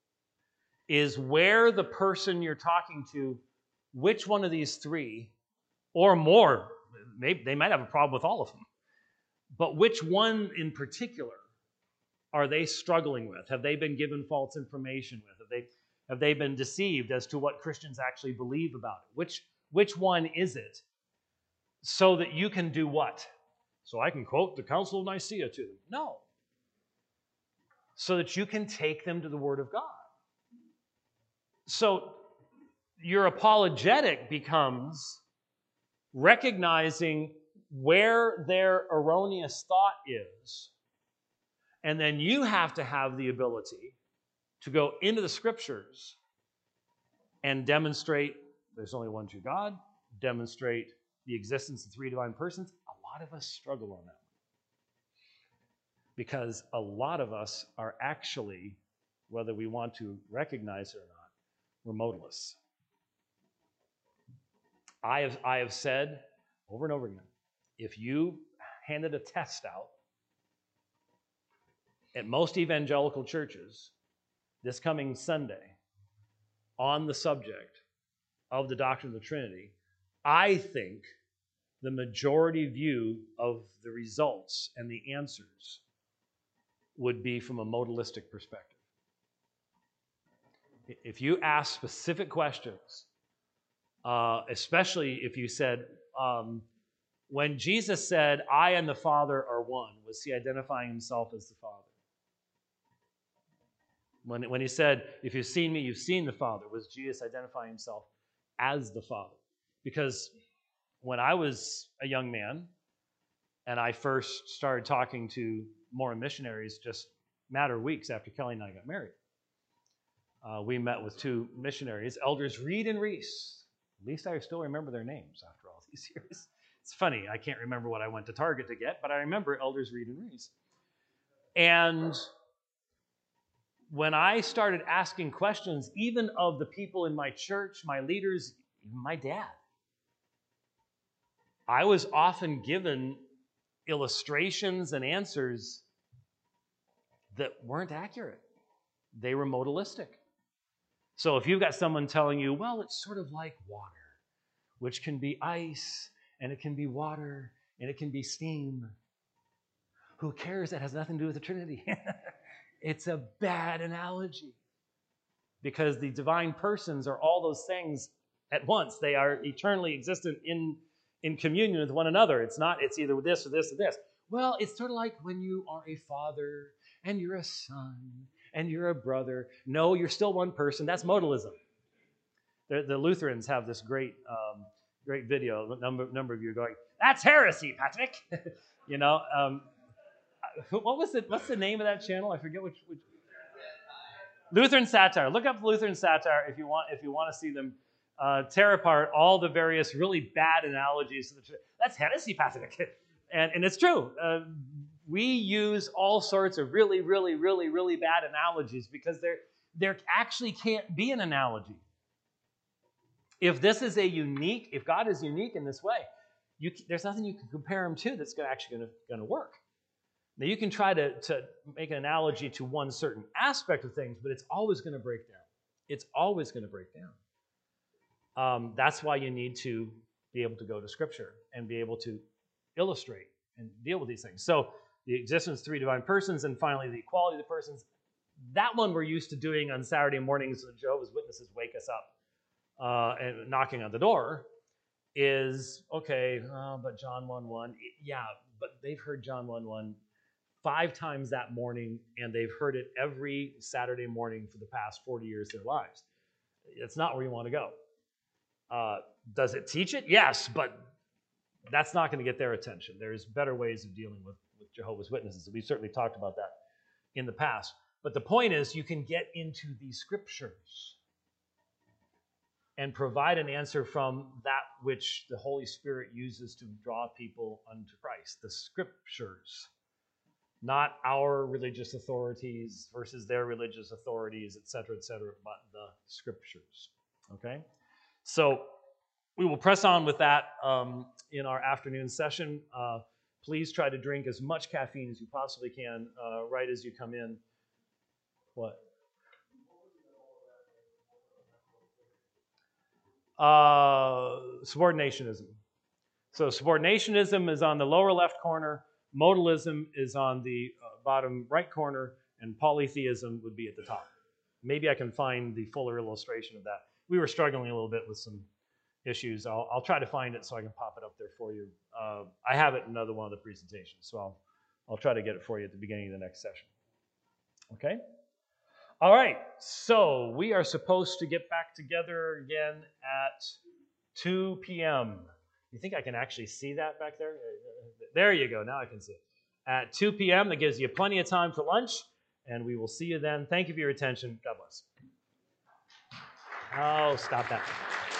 is where the person you're talking to, which one of these three, or more, maybe they might have a problem with all of them, but which one in particular are they struggling with? Have they been given false information with? Have they, Have they been deceived as to what Christians actually believe about it? Which, which one is it? So that you can do what? So I can quote the Council of Nicaea to them. No. So that you can take them to the Word of God. So your apologetic becomes recognizing where their erroneous thought is, and then you have to have the ability to go into the Scriptures and demonstrate there's only one true God, demonstrate the existence of three divine persons. A lot of us struggle on that because a lot of us are actually, whether we want to recognize it or not, we're modalists. I have, I have said over and over again, if you handed a test out at most evangelical churches this coming Sunday on the subject of the doctrine of the Trinity, I think the majority view of the results and the answers would be from a modalistic perspective. If you ask specific questions, uh, especially if you said, um, when Jesus said, I and the Father are one, was he identifying himself as the Father? When, when he said, if you've seen me, you've seen the Father, was Jesus identifying himself as the Father? Because when I was a young man and I first started talking to Mormon missionaries just a matter of weeks after Kelly and I got married, uh, we met with two missionaries, Elders Reed and Reese. At least I still remember their names after all these years. It's funny, I can't remember what I went to Target to get, but I remember Elders Reed and Reese. And when I started asking questions, even of the people in my church, my leaders, even my dad, I was often given illustrations and answers that weren't accurate. They were modalistic. So if you've got someone telling you, well, it's sort of like water, which can be ice, and it can be water, and it can be steam. Who cares? That has nothing to do with the Trinity. It's a bad analogy. Because the divine persons are all those things at once. They are eternally existent in, in communion with one another. It's not, it's either this or this or this. Well, it's sort of like when you are a father, and you're a son, and you're a brother. No, you're still one person. That's modalism. The, the Lutherans have this great um, great video, a number, number of you are going, that's heresy, Patrick. you know, um, what was it? What's the name of that channel? I forget which, which. Lutheran Satire. Look up Lutheran Satire if you want if you want to see them uh, tear apart all the various really bad analogies. To the, that's heresy, Patrick. and, and it's true. Uh, we use all sorts of really, really, really, really bad analogies because there, there actually can't be an analogy. If this is a unique, if God is unique in this way, you, there's nothing you can compare him to that's actually going to work. Now, you can try to, to make an analogy to one certain aspect of things, but it's always going to break down. It's always going to break down. Um, that's why you need to be able to go to Scripture and be able to illustrate and deal with these things. So the existence of three divine persons, and finally the equality of the persons. That one we're used to doing on Saturday mornings when Jehovah's Witnesses wake us up uh, and knocking on the door. Is, okay, uh, but John one one, yeah, but they've heard John one one five times that morning, and they've heard it every Saturday morning for the past forty years of their lives. It's not where you want to go. Uh, does it teach it? Yes, but that's not going to get their attention. There's better ways of dealing with, with Jehovah's Witnesses. We've certainly talked about that in the past. But the point is, you can get into the Scriptures and provide an answer from that which the Holy Spirit uses to draw people unto Christ. The Scriptures. Not our religious authorities versus their religious authorities, et cetera, et cetera, but the Scriptures. Okay? So we will press on with that um, in our afternoon session. Uh, please try to drink as much caffeine as you possibly can uh, right as you come in. What? Uh, subordinationism. So subordinationism is on the lower left corner. Modalism is on the uh, bottom right corner, and polytheism would be at the top. maybe I can find the fuller illustration of that. We were struggling a little bit with some issues. I'll, I'll try to find it so I can pop it up there for you. Uh, I have it in another one of the presentations, so I'll, I'll try to get it for you at the beginning of the next session. Okay? All right, so we are supposed to get back together again at two p.m. You think I can actually see that back there? There you go, now I can see it. At two p.m., that gives you plenty of time for lunch, and we will see you then. Thank you for your attention. God bless. Oh, stop that.